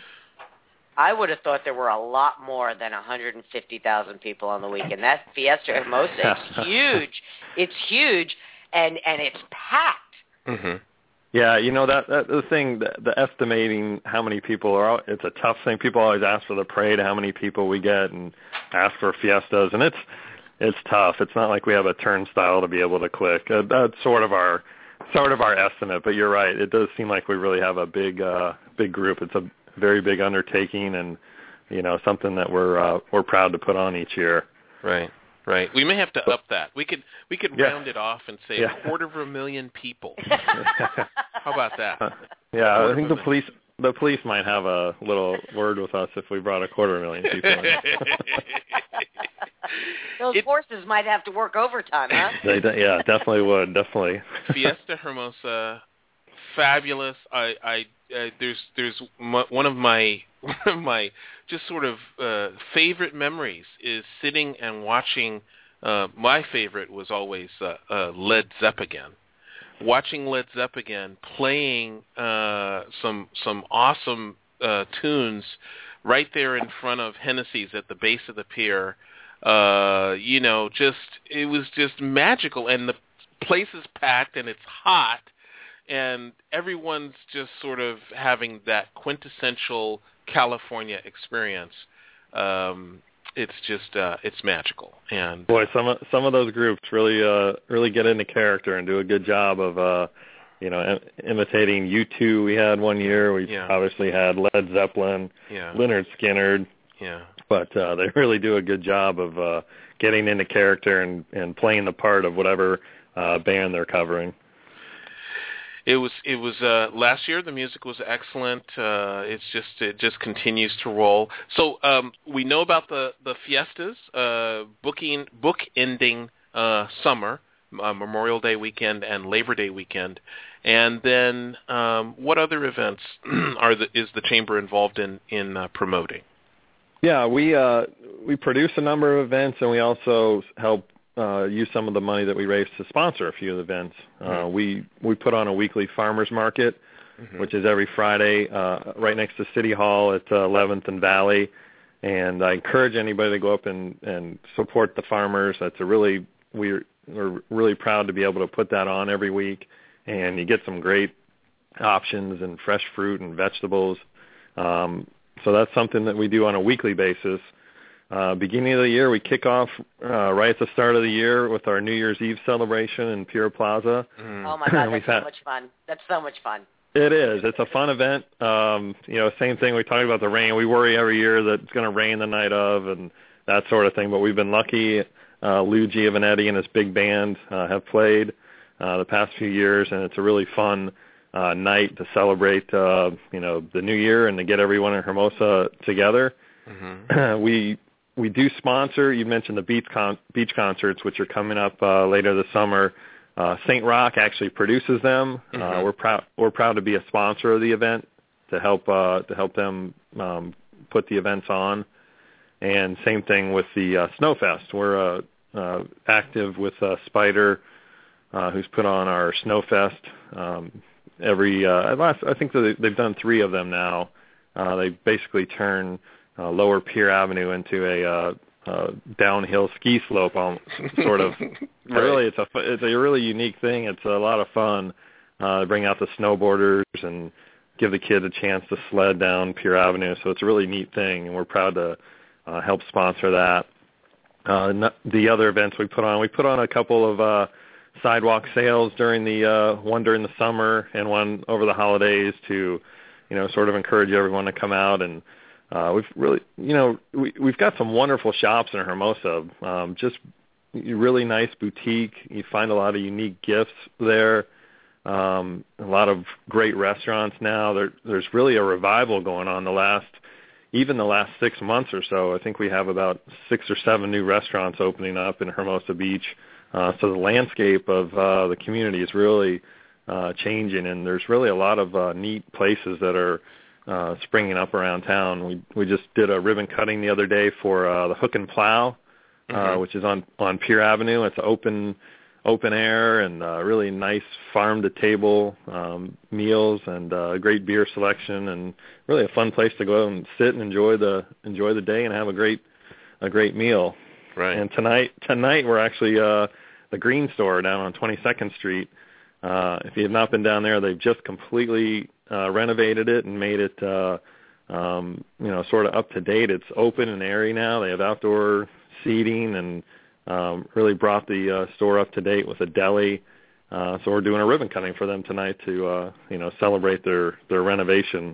C: I would have thought there were a lot more than one hundred fifty thousand people on the weekend. That Fiesta Hermosa, it's huge. It's huge, and, and it's packed.
D: Mm-hmm. Yeah, you know, that, that the thing, the, the estimating how many people are out, it's a tough thing. People always ask for the parade, how many people we get, and ask for fiestas, and it's it's tough. It's not like we have a turnstile to be able to click. Uh, that's sort of our sort of our estimate, but you're right. It does seem like we really have a big uh, big group. It's a very big undertaking, and you know, something that we're uh, we're proud to put on each year.
B: Right. Right. We may have to up that. We could we could yeah. round it off and say yeah. a quarter of a million people. How about that?
D: Uh, yeah, I think the police the police might have a little word with us if we brought a quarter of a million people in.
C: Those it, forces might have to work overtime, huh?
D: They, yeah, definitely would. Definitely.
B: Fiesta Hermosa, fabulous. I, I uh, there's there's m- one of my one of my just sort of uh, favorite memories is sitting and watching. Uh, my favorite was always uh, uh, Led Zeppelin. Watching Led Zeppelin playing uh, some some awesome uh, tunes right there in front of Hennessy's at the base of the pier. Uh, you know, just it was just magical, and the place is packed and it's hot, and everyone's just sort of having that quintessential California experience. Um, it's just uh, it's magical. And
D: boy, some of, some of those groups really uh, really get into character and do a good job of uh, you know im- imitating U two. We had one year. We yeah. obviously had Led Zeppelin,
B: yeah.
D: Lynyrd Skynyrd.
B: Yeah.
D: But uh, they really do a good job of uh, getting into character and, and playing the part of whatever uh, band they're covering.
B: It was it was uh, last year. The music was excellent. Uh, it's just it just continues to roll. So um, we know about the the fiestas, uh, booking book ending uh, summer, uh, Memorial Day weekend and Labor Day weekend, and then um, what other events are the, is the chamber involved in in uh, promoting?
D: Yeah, we uh, we produce a number of events, and we also help uh, use some of the money that we raise to sponsor a few of the events. Mm-hmm. Uh, we we put on a weekly farmers market, mm-hmm. which is every Friday uh, right next to City Hall at uh, eleventh and Valley, and I encourage anybody to go up and, and support the farmers. That's a really we're we're really proud to be able to put that on every week, and you get some great options and fresh fruit and vegetables. Um, So that's something that we do on a weekly basis. Uh, beginning of the year, we kick off uh, right at the start of the year with our New Year's Eve celebration in Pier Plaza.
C: Mm. Oh, my God, that's so much fun. That's so much fun.
D: It is. It's a fun event. Um, you know, same thing. We talk about the rain. We worry every year that it's going to rain the night of and that sort of thing. But we've been lucky. Uh, Lou Giovanetti and his big band uh, have played uh, the past few years, and it's a really fun Uh, night to celebrate, uh, you know, the new year and to get everyone in Hermosa together. Mm-hmm. we we do sponsor. You mentioned the beach con- beach concerts, which are coming up uh, later this summer. Uh, Saint Rock actually produces them. Mm-hmm. Uh, we're proud we're proud to be a sponsor of the event to help uh, to help them um, put the events on. And same thing with the uh, Snowfest. We're uh, uh, active with uh, Spider, uh, who's put on our Snowfest. Um, Every uh, last, I think that they've done three of them now. Uh, they basically turn uh, Lower Pier Avenue into a uh, uh, downhill ski slope, um, sort of. Right. Really, it's a it's a really unique thing. It's a lot of fun. Uh, bring out the snowboarders and give the kids a chance to sled down Pier Avenue. So it's a really neat thing, and we're proud to uh, help sponsor that. Uh, the other events we put on, we put on a couple of uh, sidewalk sales during the uh, one during the summer and one over the holidays to, you know, sort of encourage everyone to come out. And uh, we've really, you know, we, we've got some wonderful shops in Hermosa. Um, just really nice boutique. You find a lot of unique gifts there. Um, a lot of great restaurants now. There, there's really a revival going on the last, even the last six months or so. I think we have about six or seven new restaurants opening up in Hermosa Beach. Uh, so the landscape of uh, the community is really uh, changing, and there's really a lot of uh, neat places that are uh, springing up around town. We we just did a ribbon cutting the other day for uh, the Hook and Plow, uh, mm-hmm. which is on on Pier Avenue. It's open open air and uh, really nice farm to table um, meals and uh, great beer selection, and really a fun place to go and sit and enjoy the enjoy the day and have a great a great meal.
B: Right.
D: And tonight tonight we're actually uh, the Green Store down on twenty-second Street. Uh, if you have not been down there, they've just completely uh, renovated it and made it uh, um, you know sort of up to date. It's open and airy now. They have outdoor seating and Um, really brought the uh, store up to date with a deli. Uh, so we're doing a ribbon cutting for them tonight to, uh, you know, celebrate their, their renovation.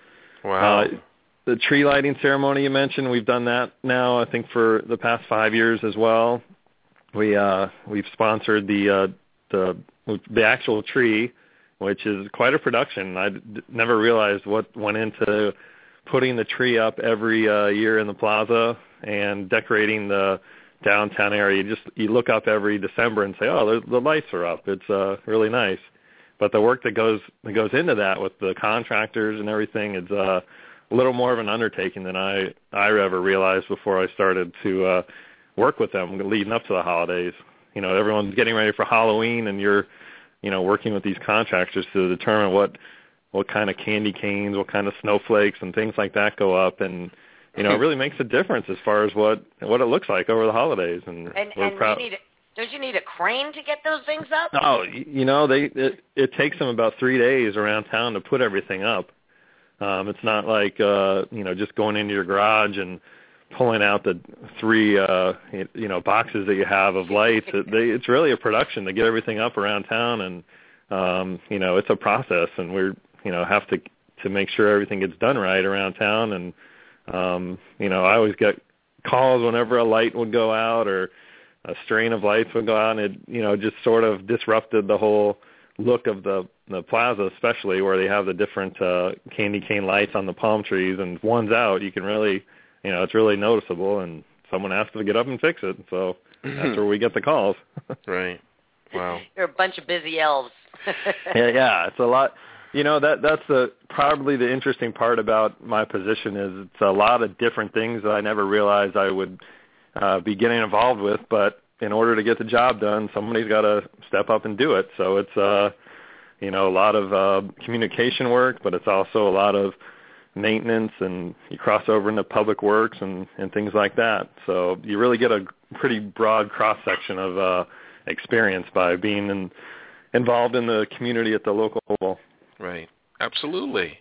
B: Wow.
D: Uh, the tree lighting ceremony you mentioned, we've done that now, I think, for the past five years as well. We, uh, we've sponsored the, uh, the, the actual tree, which is quite a production. I d- never realized what went into putting the tree up every uh, year in the plaza and decorating the downtown area. You just you look up every December and say, oh, the, the lights are up. It's uh, really nice. But the work that goes that goes into that with the contractors and everything is uh, a little more of an undertaking than I I ever realized before I started to uh, work with them leading up to the holidays. You know, everyone's getting ready for Halloween, and you're you know working with these contractors to determine what what kind of candy canes, what kind of snowflakes, and things like that go up. And you know, it really makes a difference as far as what what it looks like over the holidays. And,
C: and,
D: we're
C: and
D: proud.
C: you need, don't you need a crane to get those things up?
D: Oh, you know, they it, it takes them about three days around town to put everything up. Um, it's not like, uh, you know, just going into your garage and pulling out the three, uh, you know, boxes that you have of lights. It, they, it's really a production to get everything up around town. And, um, you know, it's a process. And we're, you know, have to to make sure everything gets done right around town. And, Um, you know, I always get calls whenever a light would go out or a strain of lights would go out, and it, you know, just sort of disrupted the whole look of the, the plaza, especially where they have the different uh, candy cane lights on the palm trees, and if one's out, you can really, you know, it's really noticeable, and someone has to get up and fix it. So that's where we get the calls.
B: Right. Wow.
C: You're a bunch of busy elves.
D: yeah, yeah, it's a lot. You know, that that's the probably the interesting part about my position is it's a lot of different things that I never realized I would uh, be getting involved with. But in order to get the job done, somebody's got to step up and do it. So it's, uh, you know, a lot of uh, communication work, but it's also a lot of maintenance, and you cross over into public works and, and things like that. So you really get a pretty broad cross-section of uh, experience by being in, involved in the community at the local level.
B: Right. Absolutely.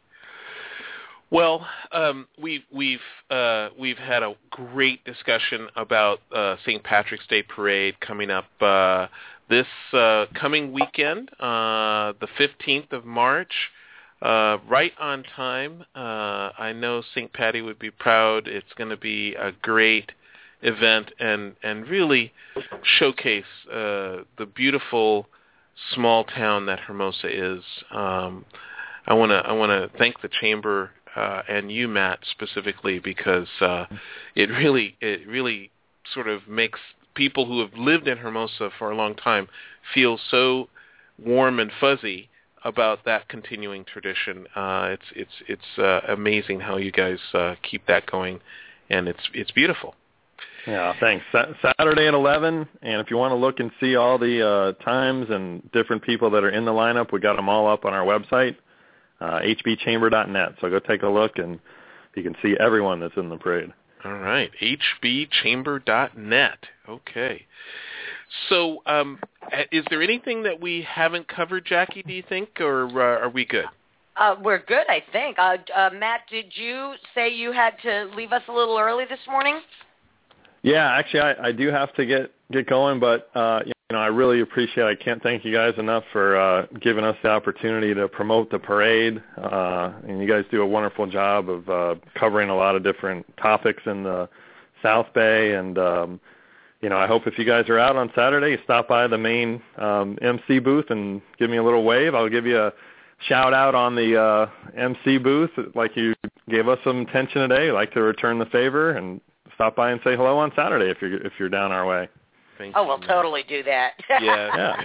B: Well, um, we've we've uh, we've had a great discussion about uh, Saint Patrick's Day Parade coming up uh, this uh, coming weekend, uh, the fifteenth of March, uh, right on time. Uh, I know Saint Patty would be proud. It's going to be a great event and and really showcase uh, the beautiful small town that Hermosa is. Um, I want to I want to thank the chamber uh, and you, Matt, specifically, because uh, it really it really sort of makes people who have lived in Hermosa for a long time feel so warm and fuzzy about that continuing tradition. Uh, it's it's it's uh, amazing how you guys uh, keep that going, and it's it's beautiful.
D: Yeah, thanks. Sa- Saturday at eleven, and if you want to look and see all the uh, times and different people that are in the lineup, we got them all up on our website. uh, h b chamber dot net. So go take a look, and you can see everyone that's in the parade.
B: All right, h b chamber dot net. Okay. So um, is there anything that we haven't covered, Jackie, do you think, or uh, are we good?
C: Uh, we're good, I think. Uh, uh, Matt, did you say you had to leave us a little early this morning?
D: Yeah, actually, I, I do have to get, get going, but uh, you know, I really appreciate it. I can't thank you guys enough for uh, giving us the opportunity to promote the parade. Uh, and you guys do a wonderful job of uh, covering a lot of different topics in the South Bay. And, um, you know, I hope if you guys are out on Saturday, you stop by the main um, M C booth and give me a little wave. I'll give you a shout out on the uh, M C booth, like you gave us some attention today. I'd like to return the favor and stop by and say hello on Saturday if you're if you're down our way.
B: Thank
C: oh,
B: you,
C: we'll
B: man.
C: totally do that.
B: Yeah.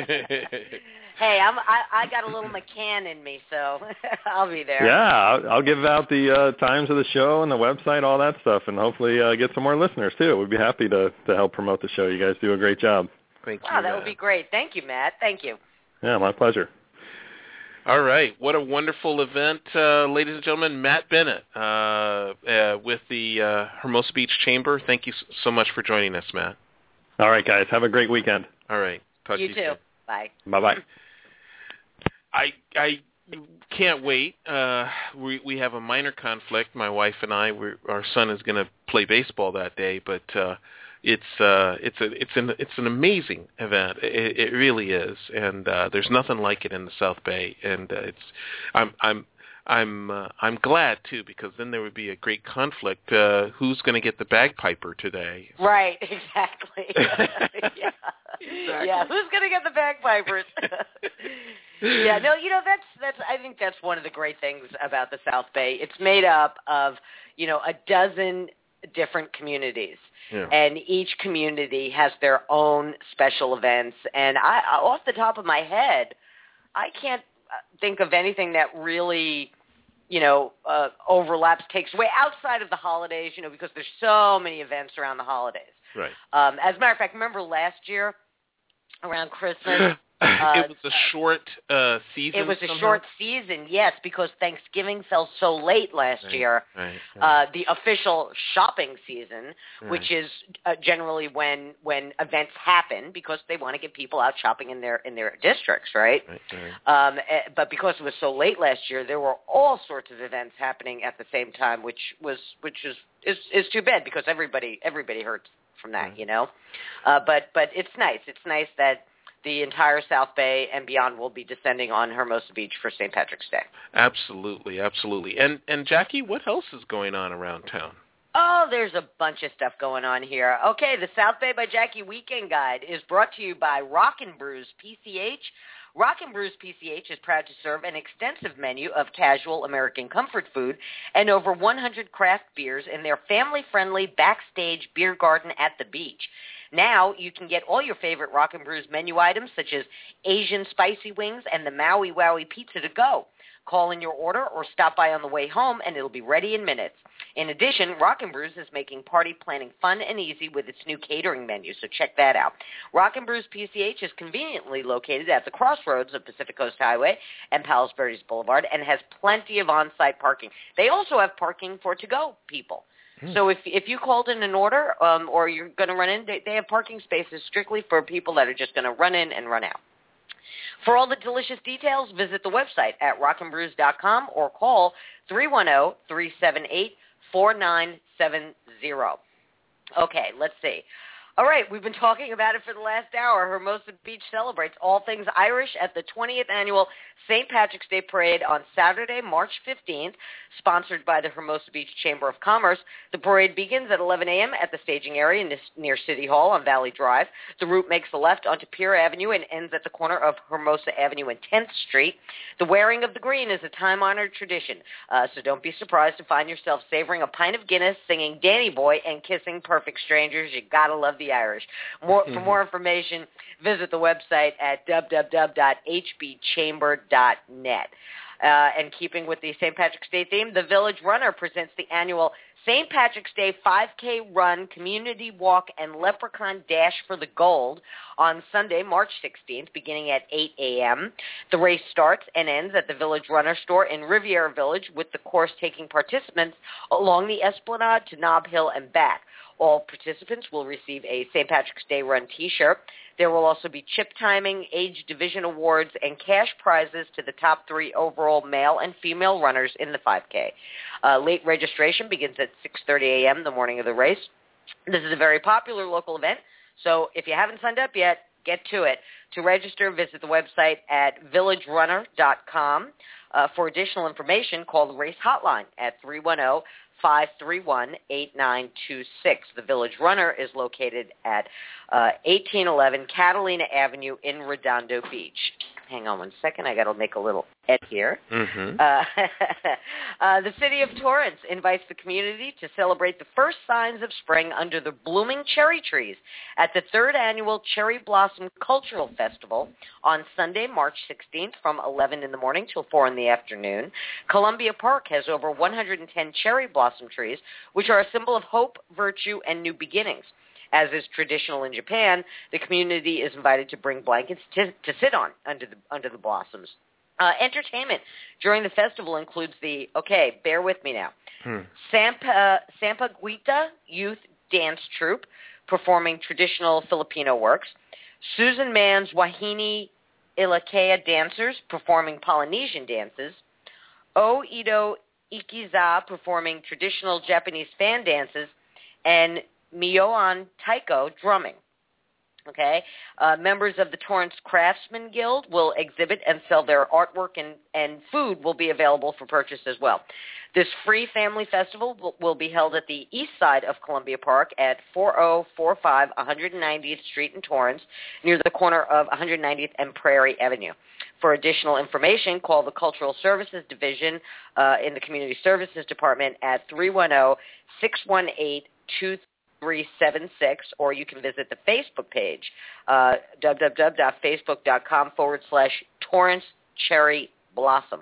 C: Hey, I'm I, I got a little McCann in me, so I'll be there.
D: Yeah, I'll, I'll give out the uh, times of the show and the website, all that stuff, and hopefully uh, get some more listeners too. We'd be happy to to help promote the show. You guys do a great job.
B: Thank you.
C: Wow, that
B: Matt.
C: would be great. Thank you, Matt. Thank you.
D: Yeah, my pleasure.
B: All right. What a wonderful event, uh, ladies and gentlemen. Matt Bennett uh, uh, with the uh, Hermosa Beach Chamber. Thank you so much for joining us, Matt.
D: All right, guys. Have a great weekend.
B: All right. Talk
C: You
B: to you
C: too.
B: soon.
C: Bye.
D: Bye-bye.
B: I I can't wait. Uh, we we have a minor conflict. My wife and I. We're, our son is going to play baseball that day, but uh, it's uh, it's a it's an it's an amazing event. It, it really is, and uh, there's nothing like it in the South Bay. And uh, it's I'm I'm I'm uh, I'm glad too, because then there would be a great conflict. Uh, who's going to get the bagpiper today?
C: Right. Exactly. yeah.
B: Exactly.
C: Yeah. Who's gonna get the bagpipers? Yeah, no, you know, that's, that's, I think that's one of the great things about the South Bay. It's made up of, you know, a dozen different communities.
B: Yeah.
C: And each community has their own special events. And I, off the top of my head, I can't think of anything that really, you know, uh, overlaps, takes away outside of the holidays, you know, because there's so many events around the holidays.
B: Right.
C: Um, as a matter of fact, remember last year around Christmas, Uh,
B: it was a short uh, season.
C: It was a
B: somehow?
C: short season, yes, because Thanksgiving fell so late last
B: right,
C: year.
B: Right, right.
C: Uh, the official shopping season,
B: right.
C: which is uh, generally when when events happen, because they want to get people out shopping in their in their districts, right?
B: right, right.
C: Um, eh, but because it was so late last year, there were all sorts of events happening at the same time, which was which is is, is too bad, because everybody everybody hurts from that,
B: right.
C: you know. Uh, but but it's nice. It's nice that the entire South Bay and beyond will be descending on Hermosa Beach for Saint Patrick's Day.
B: Absolutely, absolutely. And and Jackie, what else is going on around town?
C: Oh, there's a bunch of stuff going on here. Okay, the South Bay by Jackie Weekend Guide is brought to you by Rockin' Brews P C H. Rockin' Brews P C H is proud to serve an extensive menu of casual American comfort food and over one hundred craft beers in their family-friendly backstage beer garden at the beach. Now you can get all your favorite Rockin' Brews menu items, such as Asian spicy wings and the Maui Wowie pizza to go. Call in your order or stop by on the way home, and it'll be ready in minutes. In addition, Rockin' Brews is making party planning fun and easy with its new catering menu, so check that out. Rockin' Brews P C H is conveniently located at the crossroads of Pacific Coast Highway and Palos Verdes Boulevard and has plenty of on-site parking. They also have parking for to-go people. Hmm. So if if you called in an order um, or you're going to run in, they, they have parking spaces strictly for people that are just going to run in and run out. For all the delicious details, visit the website at rockin brews dot com or call three one zero, three seven eight, four nine seven zero. Okay, let's see. All right, we've been talking about it for the last hour. Hermosa Beach celebrates all things Irish at the twentieth Annual Saint Patrick's Day Parade on Saturday, March fifteenth, sponsored by the Hermosa Beach Chamber of Commerce. The parade begins at eleven a.m. at the staging area near City Hall on Valley Drive. The route makes a left onto Pier Avenue and ends at the corner of Hermosa Avenue and tenth Street. The wearing of the green is a time-honored tradition, uh, so don't be surprised to find yourself savoring a pint of Guinness, singing Danny Boy, and kissing perfect strangers. You gotta love the Irish. More, mm-hmm. For more information, visit the website at w w w dot h b chamber dot net. Uh, and keeping with the Saint Patrick's Day theme, the Village Runner presents the annual Saint Patrick's Day five K run, community walk, and leprechaun dash for the gold on Sunday, March sixteenth, beginning at eight a.m. The race starts and ends at the Village Runner Store in Riviera Village, with the course taking participants along the Esplanade to Nob Hill and back. All participants will receive a Saint Patrick's Day Run T-shirt. There will also be chip timing, age division awards, and cash prizes to the top three overall male and female runners in the five K. Uh, late registration begins at six thirty a.m. the morning of the race. This is a very popular local event, so if you haven't signed up yet, get to it. To register, visit the website at village runner dot com. Uh, for additional information, call the race hotline at three one zero, five three one, eight nine two six. The Village Runner is located at uh, eighteen eleven Catalina Avenue in Redondo Beach. Hang on one second. I got to make a little edit here.
B: Mm-hmm.
C: Uh, uh, the city of Torrance invites the community to celebrate the first signs of spring under the blooming cherry trees at the third annual Cherry Blossom Cultural Festival on Sunday, March sixteenth from eleven in the morning till four in the afternoon. Columbia Park has over one hundred ten cherry blossom trees, which are a symbol of hope, virtue, and new beginnings. As is traditional in Japan, the community is invited to bring blankets to, to sit on under the under the blossoms. Uh, entertainment during the festival includes the, okay, bear with me now, hmm. Sampa, Sampaguita Youth Dance Troupe performing traditional Filipino works, Susan Mann's Wahine Ilocaya dancers performing Polynesian dances, O Ito Ikiza performing traditional Japanese fan dances, and Mioan Taiko drumming. Okay, uh, members of the Torrance Craftsman Guild will exhibit and sell their artwork, and, and food will be available for purchase as well. This free family festival will, will be held at the east side of Columbia Park at forty forty-five one hundred ninetieth Street in Torrance, near the corner of one hundred ninetieth and Prairie Avenue. For additional information, call the Cultural Services Division uh, in the Community Services Department at three one zero, six one eight, two three seven six, or you can visit the Facebook page, uh, www.facebook.com forward slash Torrance Cherry Blossom.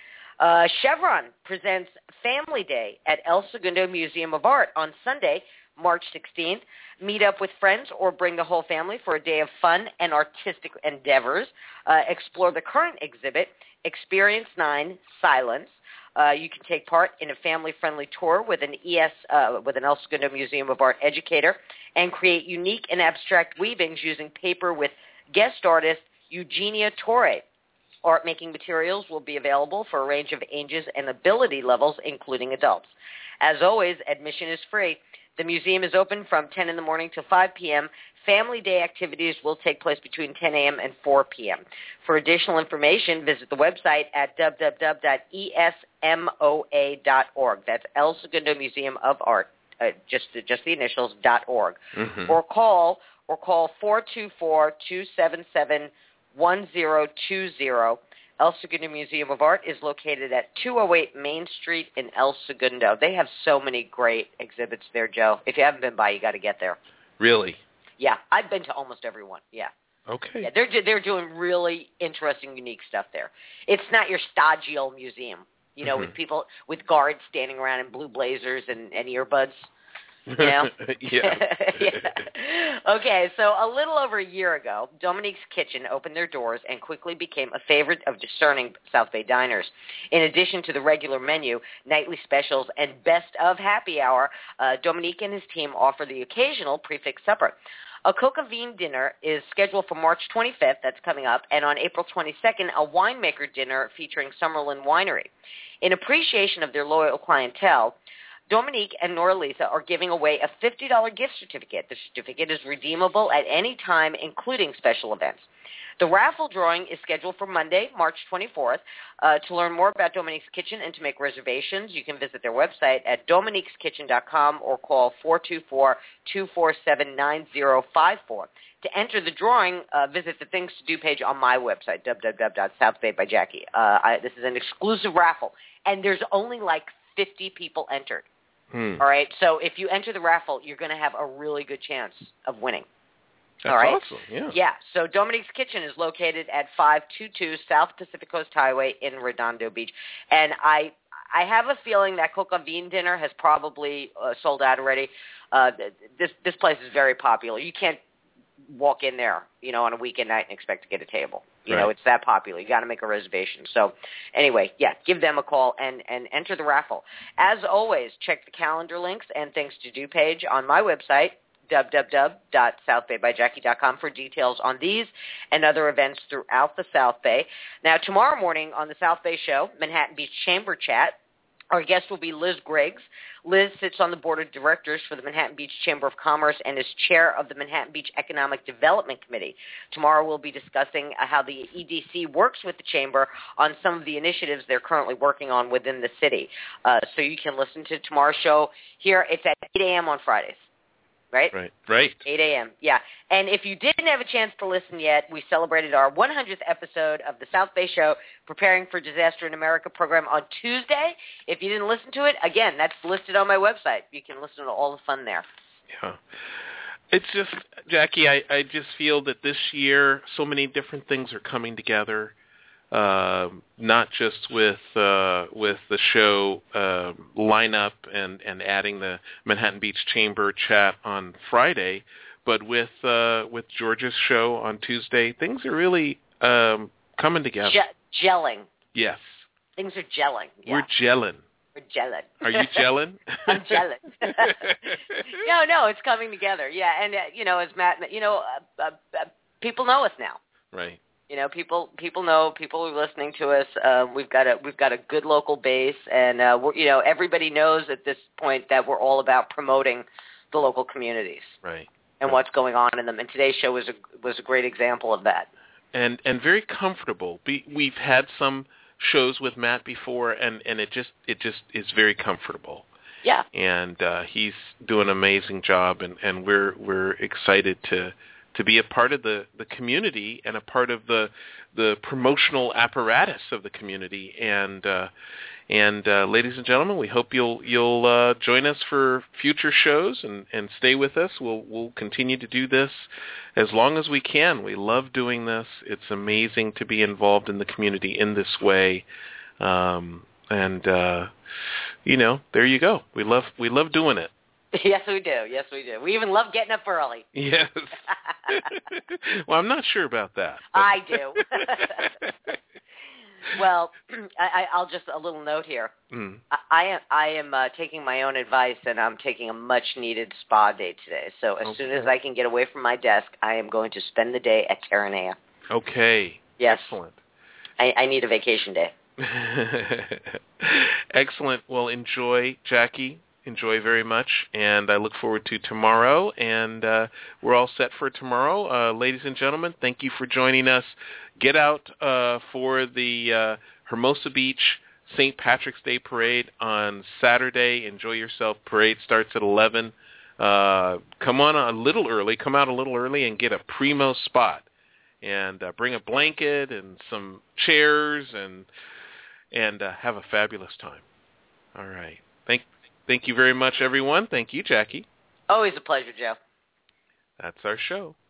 C: Uh, Chevron presents Family Day at El Segundo Museum of Art on Sunday, March sixteenth. Meet up with friends or bring the whole family for a day of fun and artistic endeavors. Uh, explore the current exhibit, Experience nine, Silence. Uh, you can take part in a family-friendly tour with an E S, uh, with an El Segundo Museum of Art educator, and create unique and abstract weavings using paper with guest artist Eugenia Torre. Art-making materials will be available for a range of ages and ability levels, including adults. As always, admission is free. The museum is open from ten in the morning to five p.m. Family Day activities will take place between ten a.m. and four p.m. For additional information, visit the website at w w w dot e s m o a dot org. That's El Segundo Museum of Art, uh, just just the initials, dot org. Mm-hmm. Or call or call four two four, two seven seven, one zero two zero. El Segundo Museum of Art is located at two oh eight Main Street in El Segundo. They have so many great exhibits there, Joe. If you haven't been by, you got to get there.
B: Really?
C: Yeah, I've been to almost every one. Yeah.
B: Okay.
C: Yeah, they're they're doing really interesting, unique stuff there. It's not your stodgy old museum, you know, mm-hmm. with people with guards standing around in blue blazers and, and earbuds. You know?
B: yeah.
C: yeah. Okay, so a little over a year ago, Dominique's Kitchen opened their doors and quickly became a favorite of discerning South Bay diners. In addition to the regular menu, nightly specials, and best of happy hour, uh, Dominique and his team offer the occasional prefix supper. A Coca Vin dinner is scheduled for March twenty-fifth, that's coming up, and on April twenty-second, a winemaker dinner featuring Summerlin Winery. In appreciation of their loyal clientele, Dominique and Nora Lisa are giving away a fifty dollars gift certificate. The certificate is redeemable at any time, including special events. The raffle drawing is scheduled for Monday, March twenty-fourth. Uh, to learn more about Dominique's Kitchen and to make reservations, you can visit their website at dominiques kitchen dot com or call four two four, two four seven, nine zero five four. To enter the drawing, uh, visit the Things to Do page on my website, w w w dot south bay by jackie. Uh, I, this is an exclusive raffle, and there's only like fifty people entered. Hmm. All right, so if you enter the raffle, you're going to have a really good chance of winning.
B: That's
C: All right?
B: awesome, yeah.
C: Yeah, so Dominique's Kitchen is located at five twenty-two South Pacific Coast Highway in Redondo Beach. And I I have a feeling that Coca Bean dinner has probably uh, sold out already. Uh, this this place is very popular. You can't walk in there, you know, on a weekend night and expect to get a table. You
B: right.
C: know, it's that popular. You got to make a reservation. So anyway, yeah, give them a call and, and enter the raffle. As always, check the calendar links and things to do page on my website, w w w dot south bay by jackie dot com, for details on these and other events throughout the South Bay. Now, tomorrow morning on the South Bay Show, Manhattan Beach Chamber Chat, our guest will be Liz Griggs. Liz sits on the board of directors for the Manhattan Beach Chamber of Commerce and is chair of the Manhattan Beach Economic Development Committee. Tomorrow we'll be discussing uh, how the E D C works with the Chamber on some of the initiatives they're currently working on within the city. Uh, so you can listen to tomorrow's show here. It's at eight a.m. on Fridays. Right?
B: Right, right.
C: eight a.m., yeah. And if you didn't have a chance to listen yet, we celebrated our one hundredth episode of the South Bay Show, Preparing for Disaster in America program on Tuesday. If you didn't listen to it, again, that's listed on my website. You can listen to all the fun there.
B: Yeah. It's just, Jackie, I, I just feel that this year so many different things are coming together. Uh, not just with uh, with the show uh, lineup and, and adding the Manhattan Beach Chamber Chat on Friday, but with uh, with George's show on Tuesday. Things are really um, coming together.
C: Je- gelling.
B: Yes.
C: Things are gelling. Yeah.
B: We're gelling.
C: We're gelling.
B: Are you gelling?
C: I'm gelling. no, no, it's coming together. Yeah, and uh, you know, as Matt, you know, uh, uh, uh, people know us now.
B: Right.
C: You know, people people know, people are listening to us. Uh, we've got a we've got a good local base, and uh, we're, you know, everybody knows at this point that we're all about promoting the local communities,
B: right,
C: and
B: right.
C: what's going on in them. And today's show was a was a great example of that.
B: And and very comfortable. Be, we've had some shows with Matt before, and, and it just it just is very comfortable.
C: Yeah.
B: And uh, he's doing an amazing job, and, and we're we're excited to. to be a part of the, the community and a part of the the promotional apparatus of the community. And uh, and uh, ladies and gentlemen, we hope you'll you'll uh, join us for future shows and, and stay with us. We'll we'll continue to do this as long as we can. We love doing this. It's amazing to be involved in the community in this way. Um, and uh, you know, there you go. We love we love doing it.
C: Yes, we do. Yes, we do. We even love getting up early.
B: Yes. Well, I'm not sure about that. But.
C: I do. Well, I, I'll just a little note here.
B: Mm.
C: I, I am I am uh, taking my own advice, and I'm taking a much-needed spa day today. So as
B: okay.
C: soon as I can get away from my desk, I am going to spend the day at Terranea.
B: Okay.
C: Yes.
B: Excellent.
C: I, I need a vacation day.
B: Excellent. Well, enjoy, Jackie. Enjoy very much, and I look forward to tomorrow, and uh, we're all set for tomorrow. Uh, ladies and gentlemen, thank you for joining us. Get out uh, for the uh, Hermosa Beach Saint Patrick's Day Parade on Saturday. Enjoy yourself. Parade starts at eleven. Uh, come on a little early. Come out a little early and get a primo spot, and uh, bring a blanket and some chairs, and and uh, have a fabulous time. All right. Thank Thank you very much, everyone. Thank you, Jackie.
C: Always a pleasure, Joe.
B: That's our show.